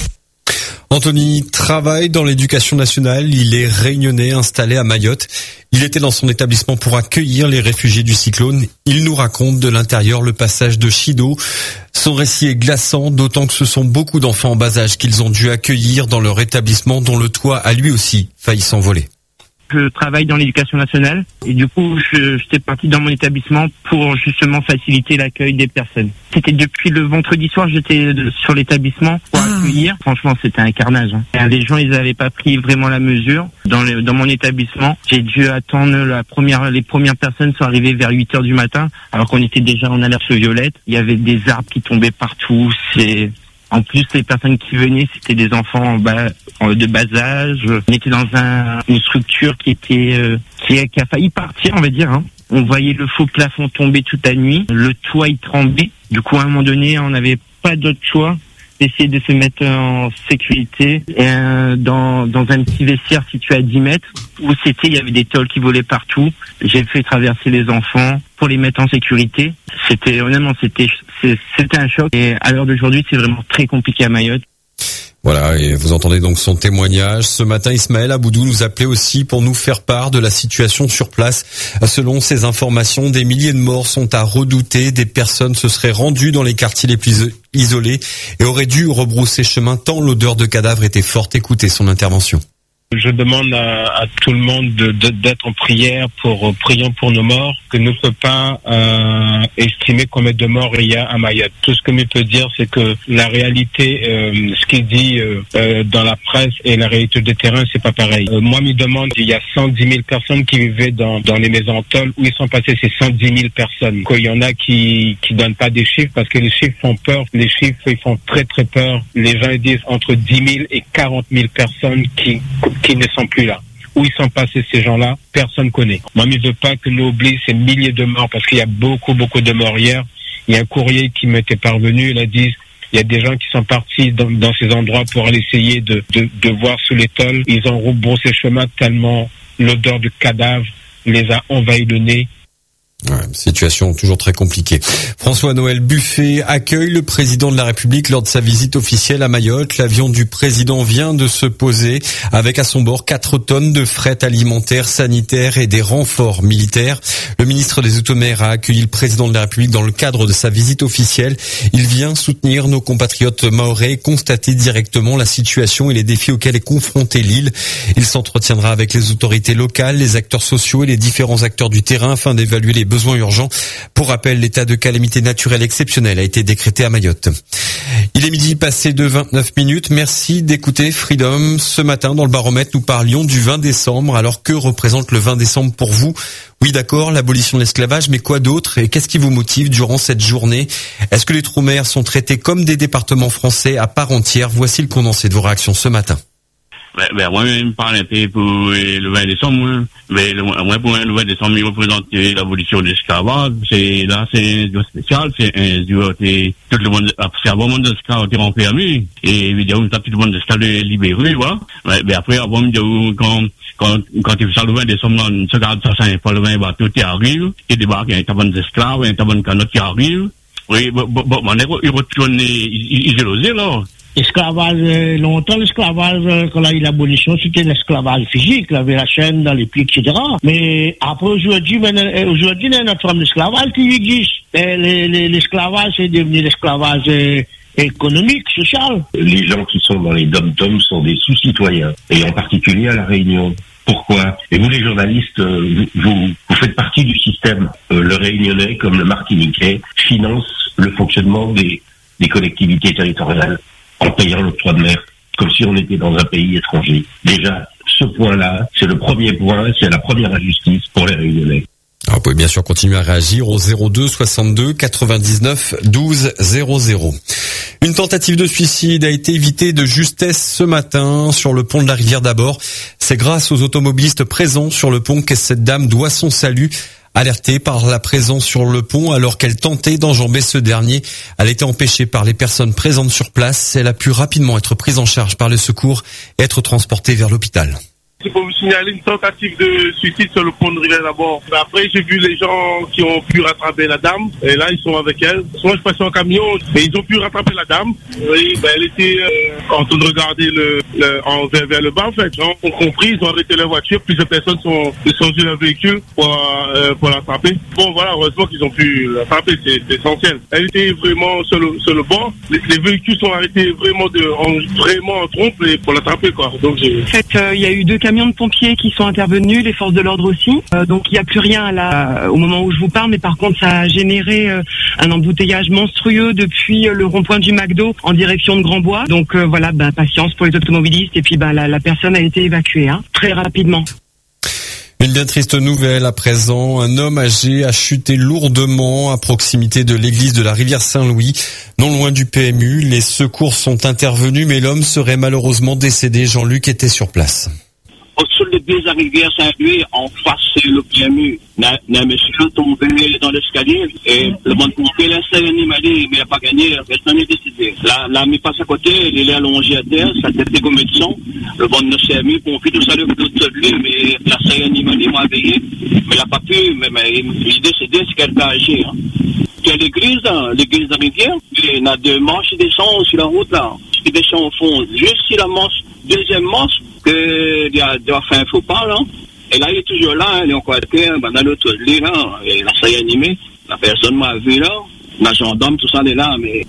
Anthony travaille dans l'éducation nationale. Il est réunionnais installé à Mayotte. Il était dans son établissement pour accueillir les réfugiés du cyclone. Il nous raconte de l'intérieur le passage de Chido. Son récit est glaçant, d'autant que ce sont beaucoup d'enfants en bas âge qu'ils ont dû accueillir dans leur établissement, dont le toit a lui aussi failli s'envoler. Je travaille dans l'éducation nationale et du coup, je, j'étais parti dans mon établissement pour justement faciliter l'accueil des personnes. C'était depuis le vendredi soir, j'étais sur l'établissement pour ah. accueillir. Franchement, c'était un carnage. Hein. Les gens, ils n'avaient pas pris vraiment la mesure. Dans, le, dans mon établissement, j'ai dû attendre la première, les premières personnes sont arrivées vers huit heures du matin, alors qu'on était déjà en alerte violette. Il y avait des arbres qui tombaient partout. C'est... En plus, les personnes qui venaient, c'était des enfants en bas, de bas âge. On était dans un, une structure qui était, euh, qui, a, qui a failli partir, on va dire. Hein. On voyait le faux plafond tomber toute la nuit. Le toit, il tremblait. Du coup, à un moment donné, on n'avait pas d'autre choix d'essayer de se mettre en sécurité euh, dans, dans un petit vestiaire situé à dix mètres où c'était, il y avait des tôles qui volaient partout. J'ai fait traverser les enfants pour les mettre en sécurité. C'était, honnêtement, c'était, c'était un choc. Et à l'heure d'aujourd'hui, c'est vraiment très compliqué à Mayotte. Voilà, et vous entendez donc son témoignage. Ce matin, Ismaël Aboudou nous appelait aussi pour nous faire part de la situation sur place. Selon ces informations, des milliers de morts sont à redouter. Des personnes se seraient rendues dans les quartiers les plus isolés et auraient dû rebrousser chemin tant l'odeur de cadavres était forte. Écoutez son intervention. Je demande à, à tout le monde de, de, d'être en prière pour prions pour nos morts, que ne peut pas euh, estimer combien de morts il y a à Mayotte. Tout ce que nous peut dire, c'est que la réalité, euh, ce qu'il dit euh, euh, dans la presse et la réalité de terrain, c'est pas pareil. Euh, moi, me demande, il y a cent dix mille personnes qui vivaient dans, dans les maisons tôles. Où ils sont passés ces cent dix mille personnes? Il y en a qui qui donnent pas des chiffres parce que les chiffres font peur. Les chiffres, ils font très très peur. Les gens ils disent entre dix mille et quarante mille personnes qui qui ne sont plus là. Où ils sont passés ces gens-là, personne connaît. Moi, je ne veux pas que nous oublions ces milliers de morts parce qu'il y a beaucoup, beaucoup de morts hier. Il y a un courrier qui m'était parvenu, il a dit Il y a des gens qui sont partis dans, dans ces endroits pour aller essayer de, de, de voir sous les tôles. Ils ont rebroussé chemin tellement l'odeur de cadavre les a envahi le nez. Ouais, situation toujours très compliquée. François-Noël Buffet accueille le président de la République lors de sa visite officielle à Mayotte. L'avion du président vient de se poser avec à son bord quatre tonnes de fret alimentaire, sanitaire et des renforts militaires. Le ministre des Outre-mer a accueilli le président de la République dans le cadre de sa visite officielle. Il vient soutenir nos compatriotes mahorais et constater directement la situation et les défis auxquels est confrontée l'île. Il s'entretiendra avec les autorités locales, les acteurs sociaux et les différents acteurs du terrain afin d'évaluer les besoins urgents. Pour rappel, l'état de calamité naturelle exceptionnelle a été décrété à Mayotte. Il est midi passé de vingt-neuf minutes. Merci d'écouter Freedom. Ce matin, dans le baromètre, nous parlions du vingt décembre. Alors, que représente le vingt décembre pour vous? Oui, d'accord, l'abolition de l'esclavage, mais quoi d'autre? Et qu'est-ce qui vous motive durant cette journée? Est-ce que les Outre-mer sont traités comme des départements français à part entière? Voici le condensé de vos réactions ce matin. Ben, ben, moi, je parle un peu pour le vingt décembre. Mais le, moi, pour le vingt décembre, il représente l'abolition de l'esclavage. C'est, là, c'est un jour spécial. C'est un jour où tout le monde, c'est avant le monde d'esclaves qui ont permis. Et évidemment, tout le monde d'esclaves libérés, voilà. Mais, mais après, avant, quand, quand, quand il fait ça le vingt décembre, on se garde ça, c'est pas le vingt bateau qui arrive, qui débarque, il y a un taban d'esclaves, un taban de canots qui arrive. Oui, bon, bon, bon, il retourne, il est losé, là. Esclavage, longtemps, l'esclavage, quand il y a eu l'abolition, c'était l'esclavage physique, il y avait la chaîne dans les pieds, et cetera. Mais après, aujourd'hui, aujourd'hui, il y a notre forme d'esclavage qui existe. L'esclavage, c'est devenu l'esclavage économique, social. Les gens qui sont dans les dom-toms sont des sous-citoyens, et en particulier à La Réunion. Pourquoi? Et vous, les journalistes, vous, vous, vous faites partie du système. Euh, le Réunionnais, comme le Martiniquais, finance le fonctionnement des, des collectivités territoriales en payant l'octroi de mer, comme si on était dans un pays étranger. Déjà, ce point-là, c'est le premier point, c'est la première injustice pour les Réunionnais. Alors, vous pouvez bien sûr continuer à réagir au zéro deux soixante-deux quatre-vingt-dix-neuf douze zéro zéro. Une tentative de suicide a été évitée de justesse ce matin sur le pont de la rivière d'Abord. C'est grâce aux automobilistes présents sur le pont que cette dame doit son salut. Alertée par la présence sur le pont alors qu'elle tentait d'enjamber ce dernier, elle a été empêchée par les personnes présentes sur place. Elle a pu rapidement être prise en charge par les secours et être transportée vers l'hôpital. Il faut vous signaler une tentative de suicide sur le pont de rivière d'Abord. Après, j'ai vu les gens qui ont pu rattraper la dame. Et là, ils sont avec elle. Moi, je passais en camion et ils ont pu rattraper la dame. Oui, ben, elle était euh, en train de regarder le, le, en, vers, vers le bas, en fait. Les gens ont compris, ils ont arrêté leur voiture. Plusieurs personnes sont descendues d'un véhicule pour, euh, pour l'attraper. Bon, voilà, heureusement qu'ils ont pu l'attraper. C'est, c'est essentiel. Elle était vraiment sur le, sur le bord. Les, les véhicules sont arrêtés vraiment, de, en, vraiment en trompe pour l'attraper, quoi. Donc, j'ai... En fait, euh, il y a eu deux camions de pompiers qui sont intervenus, les forces de l'ordre aussi. Euh, donc il n'y a plus rien à la, au moment où je vous parle, mais par contre ça a généré euh, un embouteillage monstrueux depuis euh, le rond-point du McDo en direction de Grand-Bois. Donc euh, voilà, bah, patience pour les automobilistes et puis bah, la, la personne a été évacuée hein, très rapidement. Une bien triste nouvelle à présent. Un homme âgé a chuté lourdement à proximité de l'église de la rivière Saint-Louis, non loin du P M U. Les secours sont intervenus, mais l'homme serait malheureusement décédé. Jean-Luc était sur place. Au-dessus de l'église de la rivière Saint-Louis, en face, c'est le P M U. Un monsieur tombé dans l'escalier et le bon pompier l'a essayé d'animaler, mais il n'a pas gagné, personne n'est décidé. Là, là, il passe à côté, il est allongé à terre, sa tête est comme médecin. Le bon ne s'est mis, pompier tout ça, le tout de lui, mais il a essayé d'animaler, il m'a veillé, mais il n'a pas pu, mais, mais il est décédé, c'est quelqu'un âgé. Hein. Il y a l'église, hein, l'église de la rivière, il y a deux manches qui descendent sur la route, là, qui descendent au fond, juste sur la manche, deuxième manche, qu'il a, a fait un faux pas, là. Et là, il est toujours là, il est encore à terre, ben, dans l'autre lit, là, et là, ça y est animé. La personne m'a vu, là. La gendarme, tout ça, elle est là, mais...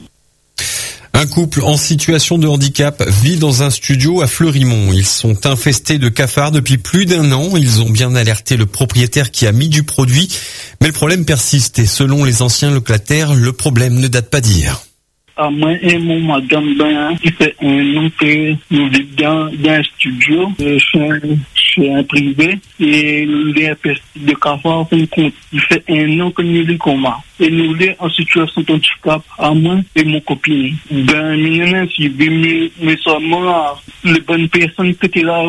Un couple en situation de handicap vit dans un studio à Fleurimont. Ils sont infestés de cafards depuis plus d'un an. Ils ont bien alerté le propriétaire qui a mis du produit. Mais le problème persiste et selon les anciens locataires, le problème ne date pas d'hier. À moi et mon madame Ben, qui fait un an que nous vivons dans, dans un studio, euh, chez, chez un privé, et les pesticides de cafard, il fait un an que nous les coma. Et nous les en situation de handicap, à moi et mon copine. Ben, nous, si, mais, mais seulement, les bonnes personnes qui étaient là,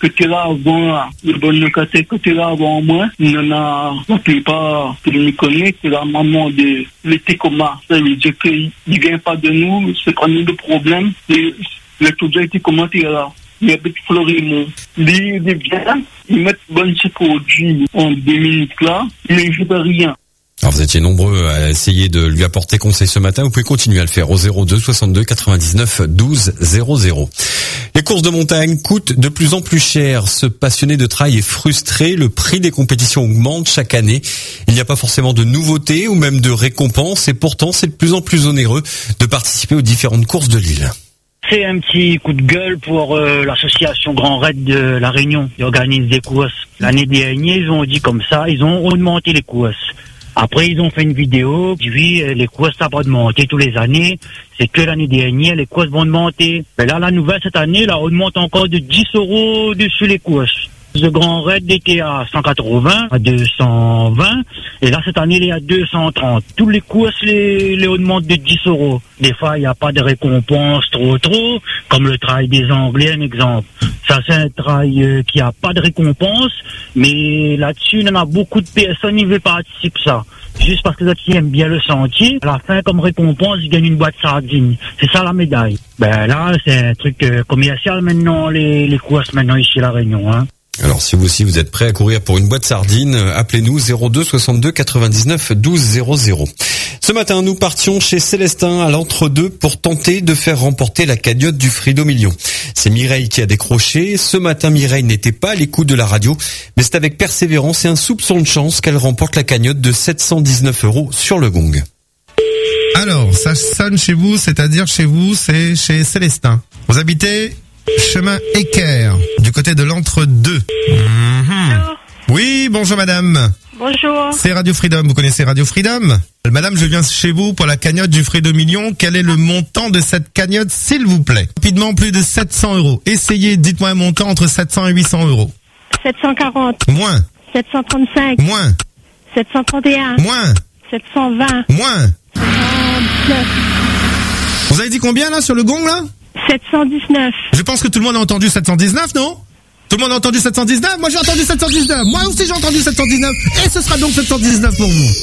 que tu es là avant, le bon côté que tu es là avant moi, il en a, la plupart, que je me connais, que la maman de l'été coma. Ça veut dire qu'il ne vient pas de nous, c'est pas nous le problème. Et le tout déjà été commenté là. Il habite Florimont. Il vient, il met bon ce produit en deux minutes là, il ne joue rien. Alors vous étiez nombreux à essayer de lui apporter conseil ce matin. Vous pouvez continuer à le faire au zéro deux soixante-deux quatre-vingt-dix-neuf douze zéro zéro. Les courses de montagne coûtent de plus en plus cher. Ce passionné de trail est frustré. Le prix des compétitions augmente chaque année. Il n'y a pas forcément de nouveautés ou même de récompenses. Et pourtant, c'est de plus en plus onéreux de participer aux différentes courses de l'île. C'est un petit coup de gueule pour euh, l'association Grand Raid de La Réunion qui organise des courses. L'année dernière, ils ont dit comme ça, ils ont augmenté les courses. Après, ils ont fait une vidéo qui dit les courses ça va augmenter tous les années. C'est que l'année dernière, les courses vont augmenter. Mais là, la nouvelle cette année, là, augmente encore de dix euros dessus les courses. Le Grand Raid était à cent quatre-vingts, à deux cent vingt, et là, cette année, il est à deux cent trente. Tous les courses, les, les augmentent de dix euros. Des fois, il n'y a pas de récompense trop, trop, comme le trail des Anglais, un exemple. Ça, c'est un trail euh, qui a pas de récompense, mais là-dessus, il y en a beaucoup de personnes qui veulent participer à ça. Juste parce que les autres qui aiment bien le sentier, à la fin, comme récompense, ils gagnent une boîte sardine. C'est ça la médaille. Ben là, c'est un truc euh, commercial maintenant, les, les courses maintenant ici à La Réunion, hein. Alors si vous aussi vous êtes prêt à courir pour une boîte sardine, appelez-nous zéro deux soixante-deux quatre-vingt-dix-neuf douze zéro zéro. Ce matin, nous partions chez Célestin à l'entre-deux pour tenter de faire remporter la cagnotte du Frido Million. C'est Mireille qui a décroché. Ce matin, Mireille n'était pas à l'écoute de la radio, mais c'est avec persévérance et un soupçon de chance qu'elle remporte la cagnotte de sept cent dix-neuf euros sur le gong. Alors, ça sonne chez vous, c'est-à-dire chez vous, c'est chez Célestin. Vous habitez chemin Équerre, du côté de l'entre-deux. Mmh. Oui, bonjour madame. Bonjour. C'est Radio Freedom, vous connaissez Radio Freedom? Madame, je viens chez vous pour la cagnotte du Frido Million. Quel est le montant de cette cagnotte, s'il vous plaît? Rapidement, plus de sept cents euros. Essayez, dites-moi un montant entre sept cents et huit cents euros. sept cent quarante. Moins. sept cent trente-cinq. Moins. sept cent trente et un. Moins. sept cent vingt. Moins. sept cent dix-neuf. Vous avez dit combien là sur le gong là? sept cent dix-neuf. Je pense que tout le monde a entendu sept cent dix-neuf, non? Tout le monde a entendu sept cent dix-neuf? Moi j'ai entendu sept cent dix-neuf. Moi aussi j'ai entendu sept cent dix-neuf. Et ce sera donc sept cent dix-neuf pour vous.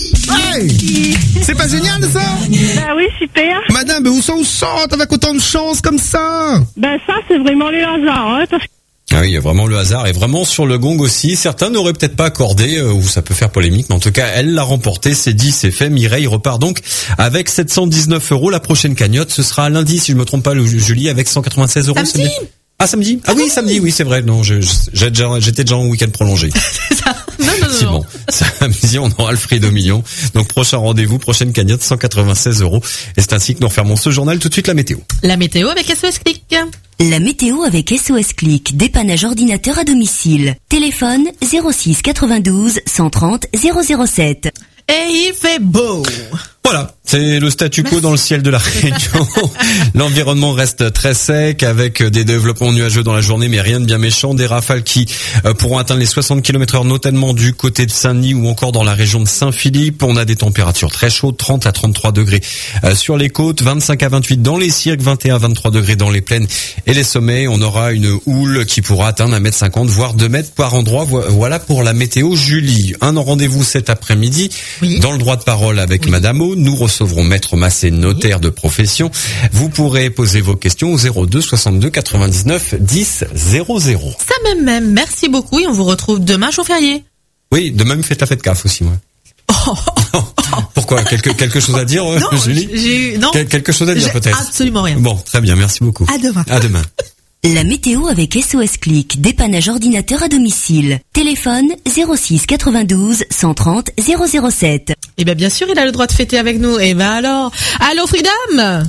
Hey! C'est pas génial ça? Bah oui, super. Madame, mais où sont, où sont avec autant de chance comme ça? Ben ça c'est vraiment le hasard, hein, parce que... Ah oui, il y a vraiment le hasard et vraiment sur le gong aussi. Certains n'auraient peut-être pas accordé euh, ou ça peut faire polémique, mais en tout cas, elle l'a remporté. C'est dit, c'est fait. Mireille repart donc avec sept cent dix-neuf euros. La prochaine cagnotte, ce sera lundi, si je me trompe pas, le Julie, avec cent quatre-vingt-seize euros. Samedi. Ah, samedi? Ah oui, samedi, oui, c'est vrai. Non, je, je, j'ai déjà, j'étais déjà en week-end prolongé. C'est ça. Non, non, non. C'est bon. Samedi, on aura le Frido Million. Donc, prochain rendez-vous, prochaine cagnotte, cent quatre-vingt-seize euros. Et c'est ainsi que nous refermons ce journal. Tout de suite, la météo. La météo avec S O S Click. La météo avec S O S Click, dépannage ordinateur à domicile. Téléphone zéro six quatre-vingt-douze cent trente zéro zéro sept. Et il fait beau. Voilà, c'est le statu quo dans le ciel de la Réunion. L'environnement reste très sec avec des développements nuageux dans la journée, mais rien de bien méchant. Des rafales qui euh, pourront atteindre les soixante kilomètres heure, notamment du côté de Saint-Denis ou encore dans la région de Saint-Philippe. On a des températures très chaudes, trente à trente-trois degrés euh, sur les côtes, vingt-cinq à vingt-huit dans les cirques, vingt et un à vingt-trois degrés dans les plaines et les sommets. On aura une houle qui pourra atteindre un mètre cinquante, voire deux mètres par endroit. Voilà pour la météo. Julie, un rendez-vous cet après-midi oui. dans le droit de parole avec oui. Madame O. Nous recevrons Maître Massé, notaire de profession. Vous pourrez poser vos questions au zéro deux soixante-deux quatre-vingt-dix-neuf dix zéro zéro. Ça même même. Merci beaucoup et on vous retrouve demain jour férié. Oui, demain vous faites la fête C A F aussi, moi. Oh. Pourquoi quelque, quelque chose à dire, non, Julie? J'ai eu, non. Quel, quelque chose à dire j'ai peut-être? Absolument rien. Bon, très bien, merci beaucoup. À demain. À demain. La météo avec S O S Click, dépannage ordinateur à domicile. Téléphone zéro six quatre-vingt-douze cent trente zéro zéro sept. Eh bien, bien sûr, il a le droit de fêter avec nous. Eh ben alors, allô Freedom!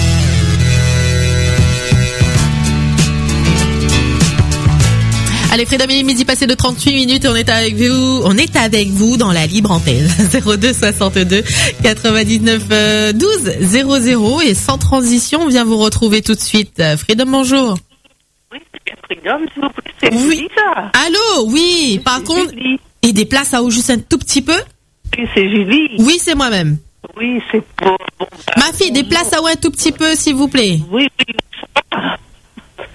Allez, Freedom, il est midi passé de trente-huit minutes et on est avec vous, on est avec vous dans la libre antenne. zéro deux soixante-deux quatre-vingt-dix-neuf douze zéro zéro et sans transition, on vient vous retrouver tout de suite. Freedom, bonjour. Oui, c'est bien Freedom, s'il vous plaît. C'est oui. Julie, ça. Allô, oui, par contre, Julie. Et des places à haut juste un tout petit peu? Oui, c'est Julie. Oui, c'est moi-même. Oui, c'est pour... Bon, Ma fille, des places à haut un tout petit peu, s'il vous plaît. Oui, oui, ça va.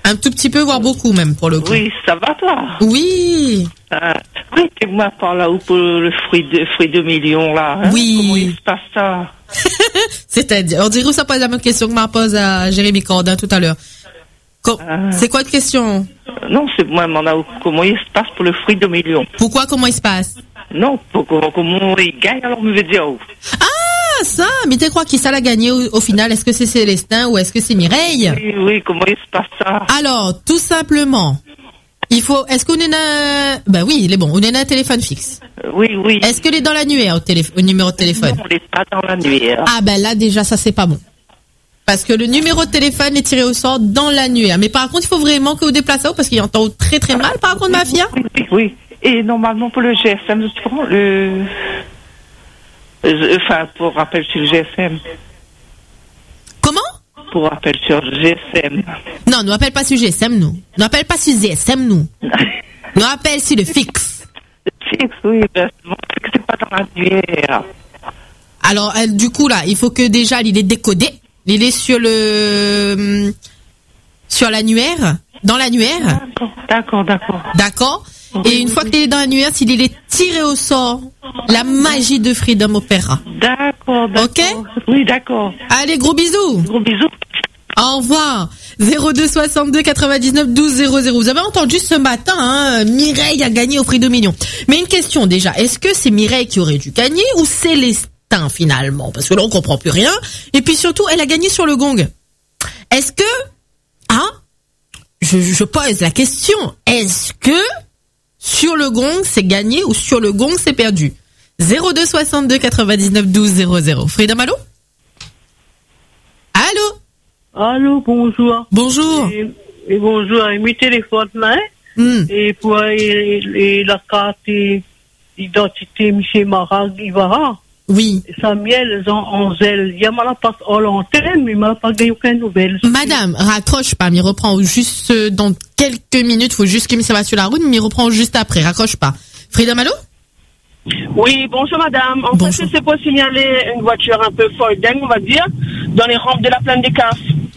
Un tout petit peu, voire beaucoup même, pour le coup. Oui, ça va toi? Oui. Ah, oui, tu m'as parlé là pour le fruit de, fruit de millions là. Hein? Oui. Comment il se passe ça? C'est-à-dire, on dirait que ça pose la même question que m'a posé à Jérémy Cordin tout à l'heure. Com- Ah. C'est quoi de question? Non, c'est moi, mon a- comment il se passe pour le fruit de millions? Pourquoi, comment il se passe? Non, pour, comment, comment il gagne, alors me veut dire où? Ah, ça, mais tu crois qui ça l'a gagné au, au final? Est-ce que c'est Célestin ou est-ce que c'est Mireille? Oui, oui, comment il se passe ça? Alors, tout simplement, il faut, est-ce qu'on est un, ben oui, il est bon, on est un téléphone fixe. Oui, oui. Est-ce que est dans l'annuaire au, télé, au numéro de téléphone? Non, on n'est pas dans l'annuaire. Ah ben là, déjà, ça c'est pas bon. Parce que le numéro de téléphone est tiré au sort dans l'annuaire. Mais par contre, il faut vraiment que vous déplacez parce qu'il entend très très mal, par contre, ma fille. Oui, oui, oui. Et normalement, pour le G S M, tu prends le... Euh, Enfin, pour rappel sur le G S M. Comment? Pour rappel sur le G S M. Non, nous appelle pas sur G S M, nous. Nous appelle pas sur G S M, nous. Nous appelle sur le fixe. Le fixe, oui, ben, c'est que c'est pas dans l'annuaire. Alors, euh, du coup, là, il faut que déjà, il est décodé. Il est sur le... sur l'annuaire. Dans l'annuaire. D'accord, d'accord. D'accord. Et une fois qu'il est dans l'annuaire, s'il est tiré au sort, la magie de Freedom Opera. D'accord, d'accord. Ok? Oui, d'accord. Allez, gros bisous. Gros bisous. Au revoir. zéro deux soixante-deux quatre-vingt-dix-neuf douze zéro zéro. Vous avez entendu ce matin, hein, Mireille a gagné au prix de millions. Mais une question déjà, est-ce que c'est Mireille qui aurait dû gagner ou Célestin finalement? Parce que là on comprend plus rien. Et puis surtout, elle a gagné sur le gong. Est-ce que... Ah, je, je pose la question. Est-ce que sur le gong c'est gagné ou sur le gong c'est perdu? zéro deux soixante-deux quatre-vingt-dix-neuf douze zéro zéro. Freedom, allô? Allô? Allô, bonjour. Bonjour. Et, et bonjour, et mes téléphones, hein? Mm. Et pour et, et la carte d'identité, M. Marag Ivara. Oui. Samuel, en, en zèle. Il y a mal passe à l'antenne, mais il m'a pas gagné aucune nouvelle. Madame, raccroche pas, mais reprend juste euh, dans quelques minutes, faut juste qu'il me va sur la route, mais il reprend juste après, raccroche pas. Freedom, allô? Oui, bonjour madame. En bonjour. fait, c'est pour signaler une voiture un peu folle, on va dire, dans les rampes de la plaine des Cafres.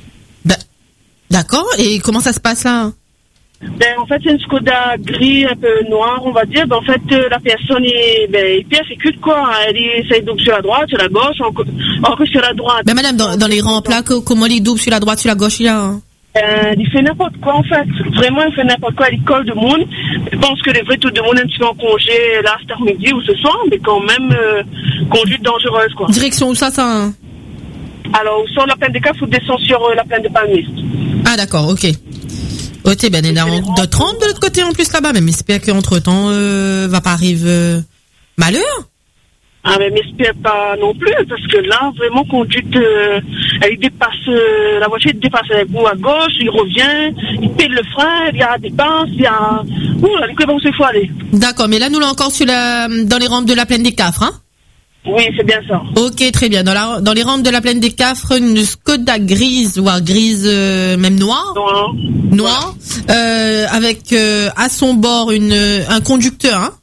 D'accord, et comment ça se passe là? Ben, en fait, c'est une Skoda gris, un peu noir, on va dire. Ben, en fait, euh, la personne est, ben, il persécute, quoi. Elle essaye donc sur la droite, sur la gauche, encore, encore sur la droite. Ben madame, dans, dans les rampes là, que- comment il double sur la droite, sur la gauche, il a... Euh, il fait n'importe quoi, en fait. Vraiment, il fait n'importe quoi. Il colle de monde. Je pense que les vrais tout de monde un petit peu en congé, là, cet après-midi ou ce soir, mais quand même, euh, conduite dangereuse, quoi. Direction où ça, ça hein? Alors, sur la plaine des Cafres, faut descendre sur euh, la plaine de Palmiste. Ah d'accord, ok. Ok, ben il y en a d'autres rampes de l'autre côté en plus là-bas, mais j'espère qu'entre temps, euh, va pas arriver euh, malheur. Ah, mais m'espère pas non plus, parce que là, vraiment, conduite, euh, elle dépasse, euh, la voiture dépasse un bout à gauche, il revient, il pèle le frein, il y a des pinces, il y a... Ouh, là, il sait pas où c'est faut aller. D'accord, mais là nous là encore sur la, dans les rampes de la plaine des Cafres, hein? Oui, c'est bien ça. Ok, très bien. Dans, la, dans les rampes de la plaine des Cafres, une Skoda grise, voire grise, euh, même noire. Noir. Noire. Euh, avec euh, à son bord une, un conducteur, hein?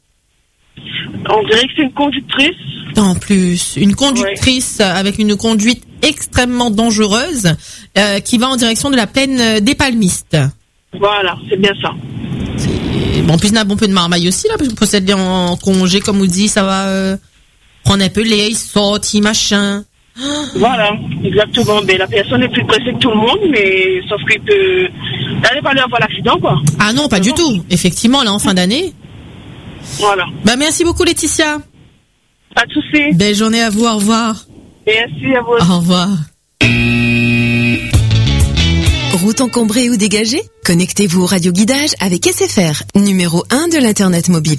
On dirait que c'est une conductrice. En plus, une conductrice avec une conduite extrêmement dangereuse euh, qui va en direction de la plaine des Palmistes. Voilà, c'est bien ça. Et, bon, en plus, il y a un bon peu de marmaille aussi, là, parce que pour s'être en congé, comme on dit, ça va euh, prendre un peu l'air, sorti, machin. Voilà, exactement. Mais la personne est plus pressée que tout le monde, mais sauf qu'il peut... Elle n'est pas allée avoir l'accident, quoi. Ah non, pas du tout. Effectivement, là, en fin d'année. Voilà. Bah, merci beaucoup, Laetitia. Pas de souci. Belle journée à vous, au revoir. Merci à vous. Au revoir. Route encombrée ou dégagée? Connectez-vous au radioguidage avec S F R, numéro un de l'Internet mobile.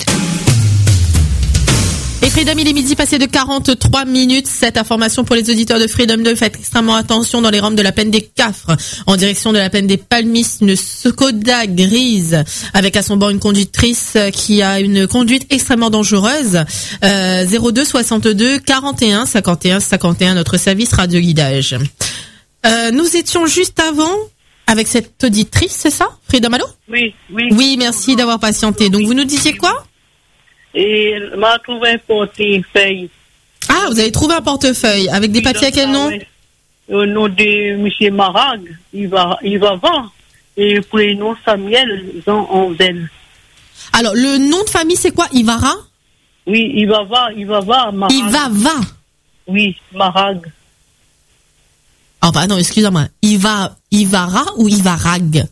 Et Freedom, il est midi passé de quarante-trois minutes. Cette information pour les auditeurs de Freedom deux, faites extrêmement attention dans les rampes de la plaine des Cafres, en direction de la plaine des Palmistes, une Skoda grise, avec à son bord une conductrice qui a une conduite extrêmement dangereuse. Euh, zéro deux soixante-deux quarante et un cinquante et un cinquante et un, notre service radio guidage. Euh, nous étions juste avant avec cette auditrice, c'est ça? Freedom, allô? Oui, oui. Oui, merci d'avoir patienté. Donc vous nous disiez quoi? Et elle m'a trouvé un portefeuille. Ah, vous avez trouvé un portefeuille avec des papiers à quel nom? Au nom de M. Marag, il va, il va voir. Et pour les noms Samuel, Jean Anzel. Alors, le nom de famille, c'est quoi? Ivara? Oui, Ivava, Ivava, Marag. Ivava. Oui, Marag. Ah, pardon, excusez-moi. Iva, Ivara ou Ivarag?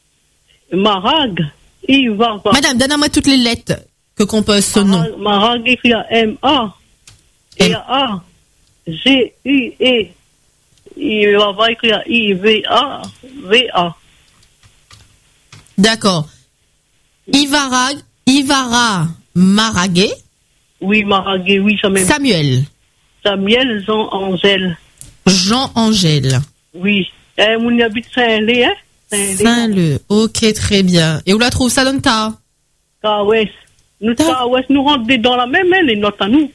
Marag. Ivava. Madame, donnez-moi toutes les lettres que compose ce nom. Marag écrit à M A. Et A. G U E. Ivava écrit à I V A. V A. D'accord. Ivarag, Ivara Maraguet. Oui, Maraguet, oui, ça même. Samuel. Samuel Jean Angèle. Jean Angèle. Oui. Eh, on y habite Saint-Lé, hein? Saint-Lé. Saint-Leu. Ok, très bien. Et où la trouve ça dans le tas? K-Ouest. Nous, K-Ouest, nous rentrons dans la même, hein, les notes à nous.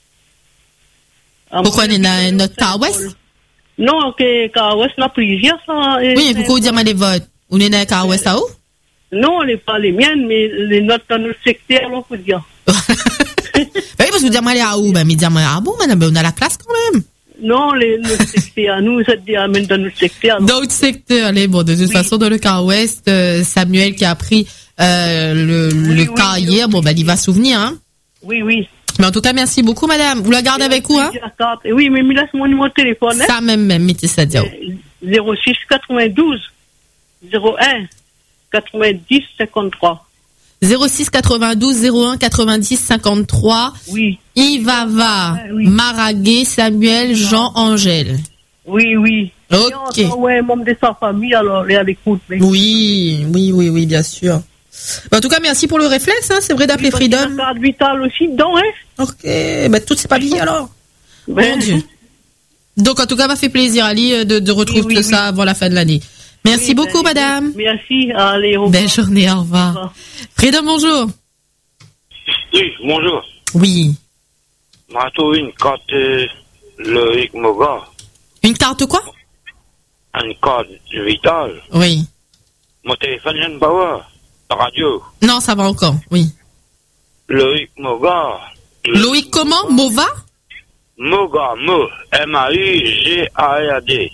Pourquoi on a une note K-Ouest? Non, que K-Ouest n'a plusieurs, ça. Oui, mais pourquoi vous dites les votes? Vous n'êtes pas K-Ouest à où? Non, les pas les miennes, mais les notes dans notre secteur, on peut dire. Oui, parce que vous dites les à où? Ben, mais dites ah bon, madame, on a la classe quand même. Non, les, le secteur, nous, ça dit amène dans notre secteur. Dans notre secteur, allez, bon, de toute oui. façon, dans le cas ouest, euh, Samuel qui a pris euh, le, oui, le oui, cas oui, hier, oui. bon, ben, il va se souvenir, hein. Oui, oui. Mais en tout cas, merci beaucoup, madame. Vous la gardez avec vous, hein? Oui, mais il laisse mon numéro de téléphone, hein? Ça même, même, mettez ça, dire. zéro six quatre-vingt-douze zéro un quatre-vingt-dix cinquante-trois. zéro six quatre-vingt-douze zéro un quatre-vingt-dix cinquante-trois. Oui. Ivava, oui. Maraguet, Samuel, Jean Angèle. Oui, oui. Ok. Ouais, membre de sa famille, alors, il est à l'écoute. Oui, oui, oui, oui, bien sûr. En tout cas, merci pour le réflexe, hein. C'est vrai d'appeler oui, Freedom. La carte vitale aussi dedans, hein. Ok. Ben, tout c'est pas bien, alors. Ben. Mon Dieu. Donc, en tout cas, m'a fait plaisir, Ali, de, de retrouver oui, oui, tout oui. ça avant la fin de l'année. Merci oui, beaucoup, ben, madame. Merci. Allez, au revoir. Belle journée, au revoir. Au revoir. Freedom, bonjour. Oui, bonjour. Oui. M'a trouvé une carte euh, Loïc Moga. Une carte quoi? Une carte vitale. Oui. Mon téléphone, je ne pas voir. La radio. Non, ça va encore, oui. Loïc Moga. Loïc comment? Mova? Moga, Mo. M A U G A R D.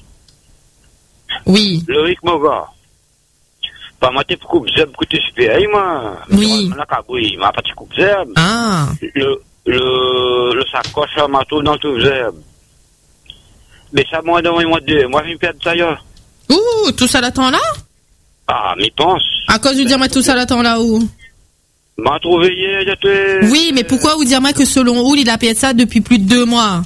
Oui. Loïc Moga. Pas ma tête coupe zeb côté super, moi. Oui. La cabri, ma petite coupe zeb. Ah. Le, le, le sacoche à ma tour dans tout zeb. Mais ça, moi, dans moi deux, moi, je me perds ça, là. Ouh, tout ça l'attend là? Ah, mais pense. À cause de dire, moi, tout ça l'attend là où? M'a trouvé hier, j'étais. Oui, mais pourquoi vous dire, moi, que selon où il a payé ça depuis plus de deux mois?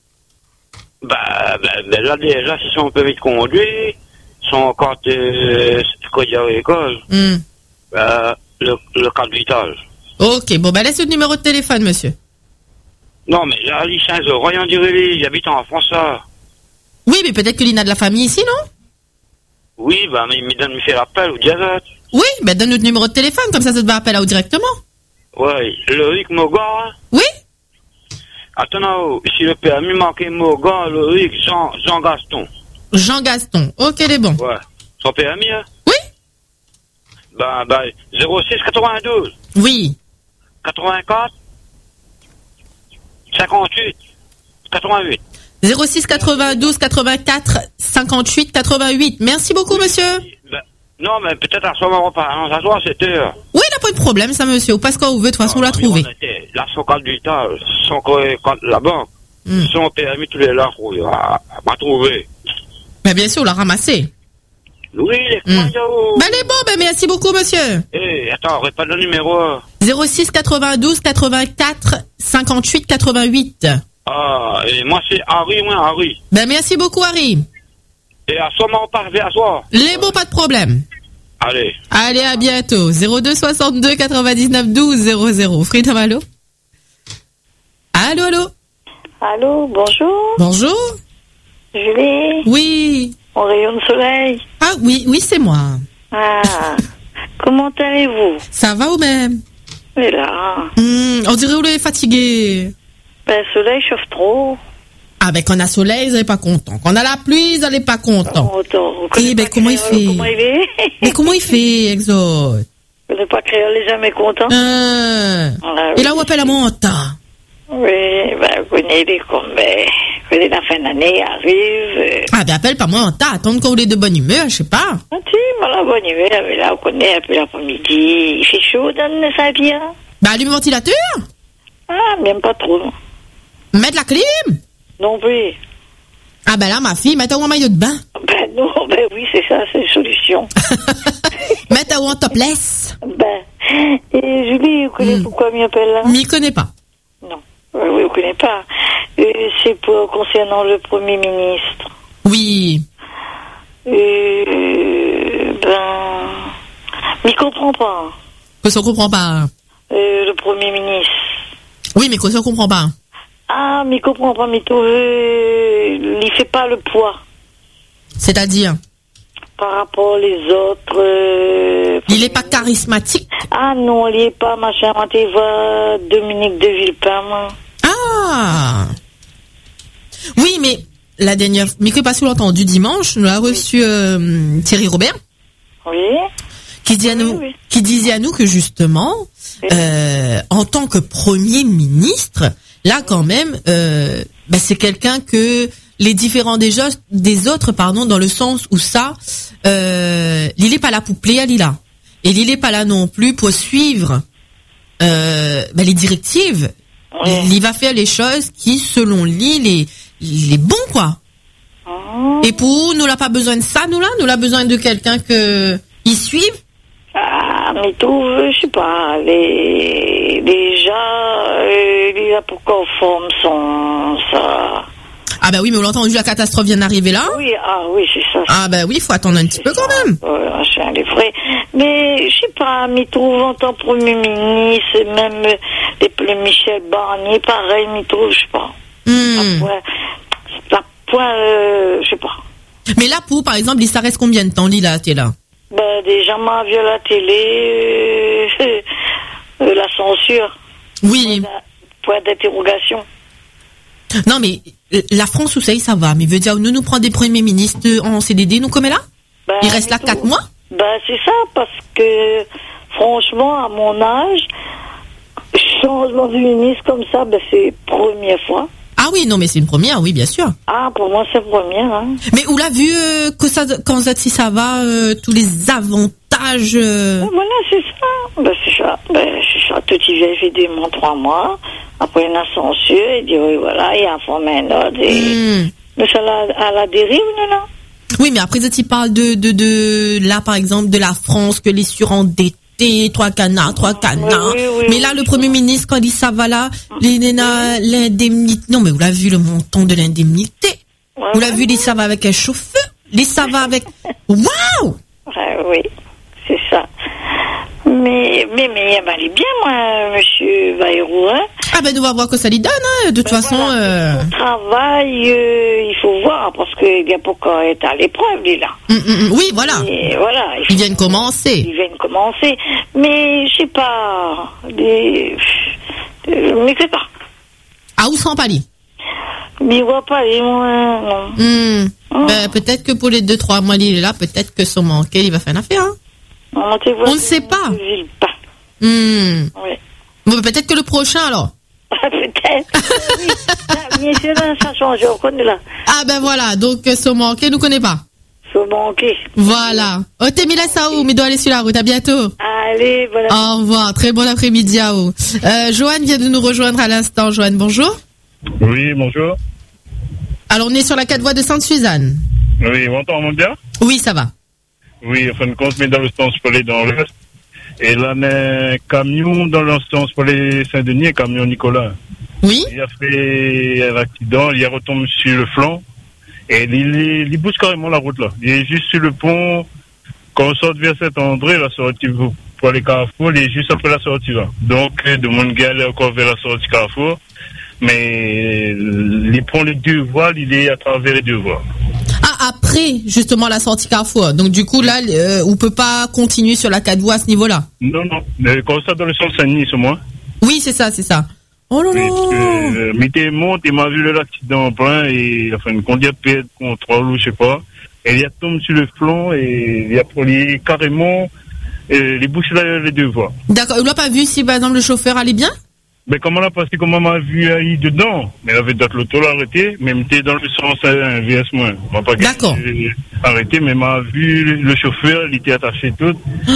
Bah, bah, bah là, déjà, si son permis de conduire, son carte, euh, à l'école, mm. bah, le, le carte vital. Ok, bon, bah, laisse le numéro de téléphone, monsieur. Non, mais j'ai la licence, rien dire, j'habite en France, là. Oui, mais peut-être que l'I N A de la famille ici, non? Oui, bah, mais il me donne, me fait l'appel, ou diazette. Oui, bah, donne notre numéro de téléphone, comme ça, ça te va appeler là-haut directement. Oui, Loïc Moga. Oui? Attends, ici le permis marqué Moga, Loïc, Jean, Jean Gaston. Jean Gaston, ok, il est bon. Ouais. Son permis, hein? Oui? Bah, bah, zéro six quatre-vingt-douze. Oui. quatre-vingt-quatre. cinquante-huit. quatre-vingt-huit. zéro six quatre-vingt-douze quatre-vingt-quatre cinquante-huit quatre-vingt-huit. Merci beaucoup, monsieur. Ben, non, mais peut-être à ce moment là ça soit à sept heures. Oui, il n'a pas de problème, ça, monsieur. Ou parce qu'on veut, de toute façon, on l'a trouvé. Là, son carte vitale, son carte la banque, mm. son permis, tous les là, il m'a trouvé. Ben, bien sûr, on l'a ramassé. Oui, les mm. Ben, elle est bon, ben, merci beaucoup, monsieur. Eh, hey, attends, répète le numéro. zéro six quatre-vingt-douze quatre-vingt-quatre cinquante-huit quatre-vingt-huit. Ah, et moi c'est Harry, moi Harry. Ben merci beaucoup Harry. Et à ce moment on parvient à soi. Les bons, pas de problème. Allez. Allez, à bientôt. zéro deux soixante-deux quatre-vingt-dix-neuf douze zéro zéro. Freedom, allô? Allô, allô? Allô, bonjour. Bonjour. Julie. Oui. Mon rayon de soleil. Ah oui, oui, c'est moi. Ah. Comment allez-vous? Ça va ou même? Et là. Mmh, on dirait que vous êtes fatigué. Ben, le soleil chauffe trop. Ah, ben, quand on a soleil, vous n'êtes pas content. Quand on a la pluie, vous n'êtes pas content. Eh, ben, comment il fait? Comment il est? Mais comment il fait, Exode? Vous n'êtes pas créole, jamais content. Euh. Ah, et là, on appelle la monta. Oui, ben, vous connaissez les combats. Quand la fin d'année arrive. Ah, ben, appelle pas moi en tas. Attends qu'on ait de bonne humeur, je sais pas. Ah, si, moi, la bonne humeur, mais là, on connaît un peu l'après-midi. Il fait chaud dans sa vie, hein. Ben, allume le ventilateur. Ah, même pas trop, non. Mettre la clim. Non plus. Ah, ben là, ma fille, mets-toi en maillot de bain. Ben, non, ben oui, c'est ça, c'est une solution. Mets-toi en topless. Ben, et Julie, vous connaissez mm. pourquoi m'y appelle là? M'y connais pas. Non. Euh, oui, vous connaissez pas. Euh, c'est pour, concernant le Premier ministre. Oui. Euh, ben, m'y comprend pas. Que ça comprend pas. Euh, le Premier ministre. Oui, mais que ça comprend pas. Ah, m'y comprend pas, mais tout, euh, il fait pas le poids. C'est-à-dire? Par rapport aux autres. Euh, il est pas charismatique. Ah non, il est pas machin. On te voit Dominique de Villepin. Ah. Oui, mais la dernière, mais que pas sous l'entendu dimanche, nous a reçu euh, Thierry Robert. Oui. Qui dit à nous, oui, oui. qui disait à nous que justement, oui. euh, en tant que Premier ministre, là quand même, euh, bah, c'est quelqu'un que les différents des, des autres, pardon, dans le sens où ça, euh, il est pas là pour plaire à Lila. Et il est pas là non plus pour suivre euh, bah, les directives. Oui. Il, il va faire les choses qui, selon lui, les, les bons, quoi. Oh. Et pour nous, n'a pas besoin de ça, nous là, nous a besoin de quelqu'un que il suive. Ah, mais tout, je sais pas, les, déjà, euh, les a pour qu'on forme son, ça. Ah bah oui, mais on l'entend, vu la catastrophe vient d'arriver là. Oui, ah oui, c'est ça. Ah bah oui, il faut attendre un petit peu ça. quand même. Ouais, c'est un des vrais. Mais, je sais pas, mais trouve en tant que Premier ministre, même les, le Michel Barnier, pareil, mais trouve, je sais pas. Hmm. La point, euh, je sais pas. Mais là, pour, par exemple, ça reste combien de temps, Lila, t'es là? Ben, déjà, m'a vu à la télé, euh, euh, la censure. Oui. Point d'interrogation. Non, mais la France, où ça y ça va. Mais veut dire, nous, nous prend des premiers ministres en C D D, nous, comme là? Ben, il reste là quatre mois? Ben, c'est ça, parce que, franchement, à mon âge, changement de ministre comme ça, ben, c'est première fois. Ah oui, non, mais c'est une première, oui, bien sûr. Ah, pour moi, c'est première, hein. Mais on l'a vu, euh, que ça, quand ça, si ça va, euh, tous les avantages, euh... ben, voilà, c'est ça. Ben, c'est ça. Ben, c'est ça. Tout y vient, fait des mois, trois mois. Après, une censure, il dit, oui, voilà, il a formé un ordre. Et... Mm. Mais ça, à la dérive, non, non. Oui, mais après, tu parles de, de, de, là, par exemple, de la France, que les surendettés, trois canards, trois canards. Oui, oui, oui, mais là, oui, le Premier ministre, quand il dit ça va là, les nénas, l'indemnité, non, mais vous l'avez vu le montant de l'indemnité. Ouais, vous l'avez ouais, vu, les ça va avec un chauffeur. Les ça va avec, waouh! Ouais, oui, c'est ça. Mais, mais, mais, elle m'allait bien, moi, monsieur Bayrou, hein. Ah, ben, nous va voir que ça lui donne, hein. De toute ben façon, voilà, euh... son travail, euh, il faut voir, parce qu'il n'y a pas qu'à être à l'épreuve, il est là. Mm, mm, oui, voilà. Et voilà. Ils viennent commencer. Ils viennent commencer. Mais, je sais pas, des, euh, mais c'est pas. Ah, où sont Pali? Mais il voit pas les moins, non. Mm. Oh. Ben, peut-être que pour les deux, trois mois, il est là, peut-être que son manqué, il va faire une affaire, hein. On, on ne sait pas. Mmh. Oui. Bon, peut-être que le prochain, alors. Peut-être. Oui. Ah, bien sûr, ça change, on connaît là. Ah ben voilà, donc ce manqué, nous connaît pas. Ce manqué. Voilà. Oh, t'es mis là, Sao, mais doit aller sur la route. À bientôt. Allez, voilà. Au revoir. Très bon après-midi à vous. Euh, Joanne vient de nous rejoindre à l'instant. Joanne, bonjour. Oui, bonjour. Alors, on est sur la quatre voies de Sainte-Suzanne. Oui, on m'entend bien? Oui, ça va. Oui, en fin de compte, mais dans le sens pour aller dans l'Est. Et là, un camion dans le sens pour les Saint-Denis, un camion Nicolas. Oui. Il a fait un accident, il est retombé sur le flanc. Et il, il bouge carrément la route, là. Il est juste sur le pont. Quand on sort vers Saint-André, la sortie pour les Carrefour, il est juste après la sortie, là. Donc, de mon gars, il est encore vers la sortie Carrefour. Mais, il prend les deux voies, il est à travers les deux voies. Ah, après, justement, la sortie Carrefour. Donc, du coup, là, euh, on peut pas continuer sur la quatre voies à ce niveau-là. Non, non. Mais quand ça, dans le sens Saint-Denis, c'est moi. Oui, c'est ça, c'est ça. Oh là là. Euh, mais t'es monte, il m'a vu l'accident en plein, et, enfin, une conduite de contrôle, ou je sais pas. Et il a tombé sur le flanc, et il a pris carrément, et les bouches là, les deux voies. D'accord. On l'a pas vu si, par exemple, le chauffeur allait bien? Mais comment on a passé, comment on m'a vu aller dedans? Mais il avait d'autres l'auto l'a arrêté, mais il était dans le sens inverse, moi. D'accord. Arrêté, mais m'a vu le chauffeur, il était attaché tout.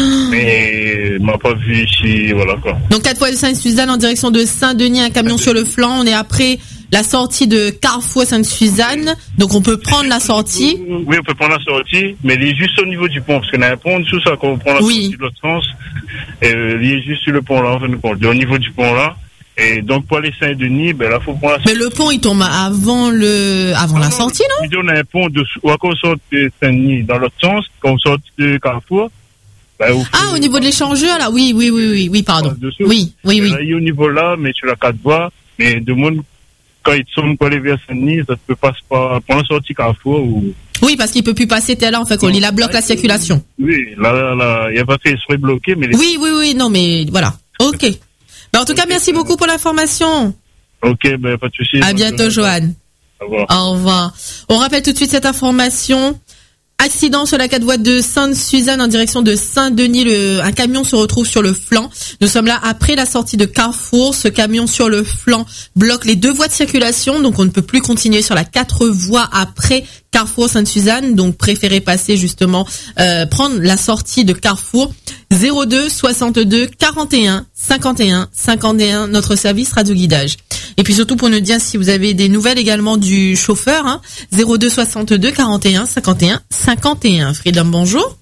Mais m'a pas vu ici, voilà quoi. Donc quatre fois de Sainte-Suzanne en direction de Saint-Denis, un camion sur le flanc. On est après la sortie de Carrefour Sainte-Suzanne. Donc on peut prendre la sortie. Oui, on peut prendre la sortie, mais il est juste au niveau du pont, parce qu'on a un pont en dessous, ça, quand on prend la Oui. sortie de l'autre sens. Et, euh, il est juste sur le pont là, en fin de compte. Au niveau du pont là. Et donc pour aller Saint-Denis, ben là faut prendre la sortie. Mais le pont il tombe avant le, avant la sortie, non? On a un pont dessous, ou quand on sort de Saint-Denis dans l'autre sens, quand on sort de Carrefour. Ben, au Ah, au niveau de l'échangeur, là, oui, oui, oui, oui, oui, pardon. Oui, oui, oui. Là, il est au niveau là, mais sur la quatre voies, mais de monde, quand il tombe pour aller vers Saint-Denis, ça ne peut pas prendre la sortie Carrefour ou. Oui, parce qu'il peut plus passer tel là, en fait, qu'on il a bloqué la circulation. Oui, là, là, là, il n'y a pas fait, il serait bloqué, mais les... Oui, oui, oui, non, mais voilà. Ok. Ben, en tout cas, merci beaucoup pour l'information. Ok, ben, pas de souci. À bientôt, Johan. Au revoir. Au revoir. On rappelle tout de suite cette information. Accident sur la quatre voies de Sainte-Suzanne en direction de Saint-Denis. Le, un camion se retrouve sur le flanc. Nous sommes là après la sortie de Carrefour. Ce camion sur le flanc bloque les deux voies de circulation. Donc on ne peut plus continuer sur la quatre voies après Carrefour Sainte-Suzanne. Donc préférez passer justement, euh, prendre la sortie de Carrefour. zéro deux soixante-deux quarante et un cinquante et un cinquante et un, notre service radio guidage. Et puis surtout pour nous dire si vous avez des nouvelles également du chauffeur, hein, zéro deux soixante-deux quarante et un cinquante et un cinquante et un. Freedom, bonjour.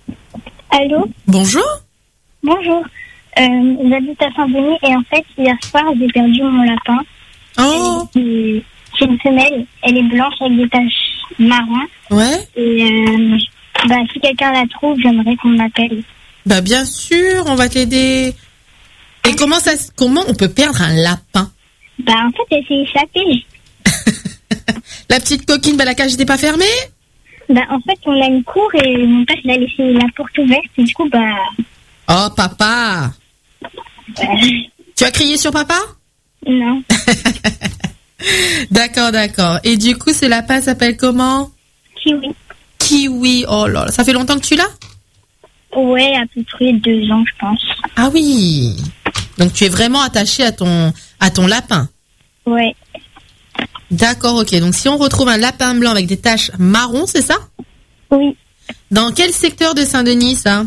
Allô? Bonjour. Bonjour. Euh, j'habite à Saint-Denis et en fait, hier soir, j'ai perdu mon lapin. Oh. Et c'est une femelle. Elle est blanche avec des taches marron. Ouais. Et euh, bah, si quelqu'un la trouve, j'aimerais qu'on m'appelle. Bah bien sûr, on va t'aider. Et comment ça, comment on peut perdre un lapin? Bah en fait, elle s'est échappée. La petite coquine, bah la cage n'était pas fermée? Bah en fait, on a une cour et mon père il a laissé la porte ouverte et du coup bah. Oh papa. Tu as crié sur papa? Non. D'accord, d'accord. Et du coup, ce lapin s'appelle comment? Kiwi. Kiwi. Oh là là, ça fait longtemps que tu l'as? Ouais, à peu près deux ans, je pense. Ah oui. Donc tu es vraiment attaché à ton à ton lapin. Ouais. D'accord, ok. Donc si on retrouve un lapin blanc avec des taches marron, c'est ça? Oui. Dans quel secteur de Saint-Denis, ça?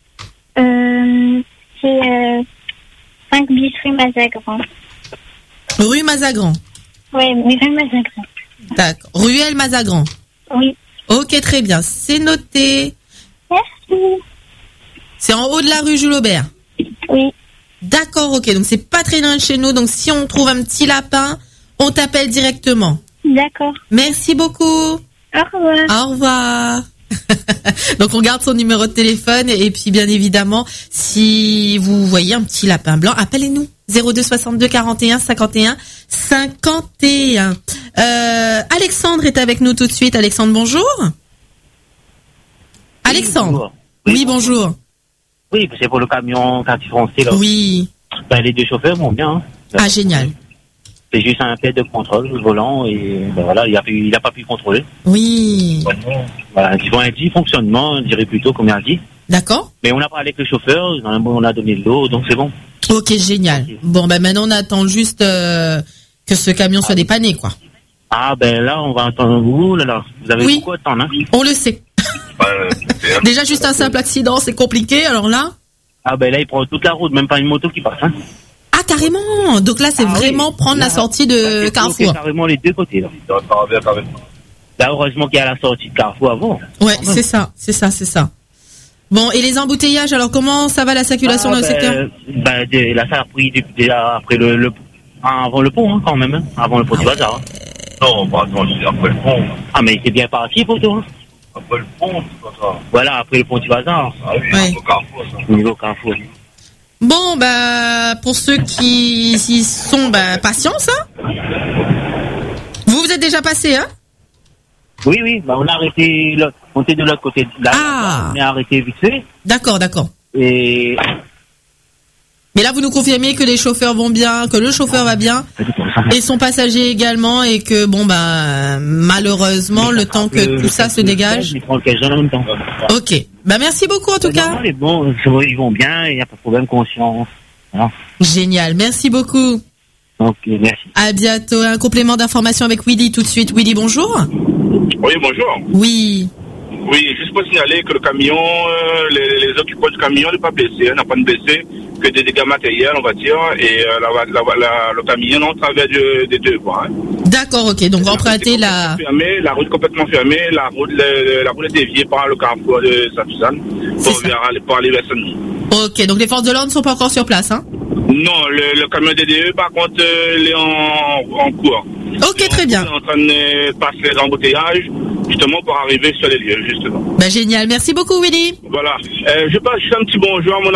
Euh, c'est euh, cinq bis rue Mazagran. Rue Mazagran. Ouais, mais rue Mazagran. D'accord. Ruelle Mazagran. Oui. Ok, très bien. C'est noté. Merci. C'est en haut de la rue Jules Aubert. Oui. D'accord, ok. Donc c'est pas très loin de chez nous. Donc si on trouve un petit lapin, on t'appelle directement. D'accord. Merci beaucoup. Au revoir. Au revoir. Donc on garde son numéro de téléphone et puis bien évidemment, si vous voyez un petit lapin blanc, appelez-nous. zéro deux soixante-deux quarante et un cinquante et un cinquante et un. Euh, Alexandre est avec nous tout de suite. Alexandre, bonjour. Alexandre. Bonjour. Oui, bonjour. Oui, c'est pour le camion quand il foncé là. Oui. Ben, les deux chauffeurs vont bien. Hein. Ah, génial. C'est juste un fait de contrôle, le volant, et ben voilà, il a, pu, il a pas pu contrôler. Oui. Voilà, ils ont un dit fonctionnement, je dirais plutôt, comme il a dit. D'accord. Mais on a parlé avec le chauffeur, on a donné de l'eau, donc c'est bon. Ok, génial. Bon, ben maintenant on attend juste euh, que ce camion soit dépanné, quoi. Ah ben là, on va attendre vous, là, là. Vous avez Oui. beaucoup de temps, hein. On le sait. Déjà juste un simple accident, c'est compliqué, alors là. Ah ben là, il prend toute la route, même pas une moto qui passe, hein. Ah, carrément. Donc là, c'est Ah, vraiment oui. prendre Là, la sortie de c'est Carrefour. bloqué carrément les deux côtés, là. Là, heureusement qu'il y a la sortie de Carrefour avant. Ouais, c'est ça, c'est ça, c'est ça. Bon, et les embouteillages, alors comment ça va la circulation Ah, dans le ben, secteur? Ben, de- là, ça a pris depuis, déjà après le, le, avant le pont, hein, quand même, hein, avant le pont du bazar. Hein. Non, bah, non, c'est après le pont. Ah, mais c'est bien parti, photo, hein. Après le pont, c'est pas ça. Voilà, après le pont du bazar. Ah oui, Ouais. au Carrefour, ça. Au niveau Carrefour. Bon, bah, pour ceux qui y sont, bah, patience, hein. Vous, vous êtes déjà passé, hein? Oui, oui, bah, on a arrêté, le, on était de l'autre côté de la, Ah. on est arrêté vite fait. D'accord, d'accord. Et, Mais là, vous nous confirmez que les chauffeurs vont bien, que le chauffeur va bien, et son passager également, et que, bon, bah, malheureusement, le temps que le- tout ça se dégage. ils prennent le cash dans le même temps. Ok. Bah, merci beaucoup, en tout cas. Non, les bons, ils vont bien, il n'y a pas de problème, conscience. Voilà. Génial, merci beaucoup. Ok, merci. À bientôt. Un complément d'information avec Willy tout de suite. Willy, bonjour. Oui, bonjour. Oui. Oui, juste pour signaler que le camion, euh, les, les occupants du camion n'est pas blessé, hein, n'a pas de blessé, que des dégâts matériels, on va dire, et euh, la, la, la, le camion en travers de, des deux voies. Hein. D'accord, ok. Donc empruntez la... Fermée, la route complètement fermée, la route, le, la route est déviée par le carrefour de Saint-Suzanne pour, pour aller vers Saint-Denis. Ok, donc les forces de l'ordre ne sont pas encore sur place, hein? Non, le, le camion D D E, par contre, euh, il est en, en cours. Ok, très bien. Il est en train de passer les embouteillages, justement, pour arriver sur les lieux, justement. Bah, génial. Merci beaucoup, Willy. Voilà. Euh, je passe juste un petit bonjour à mon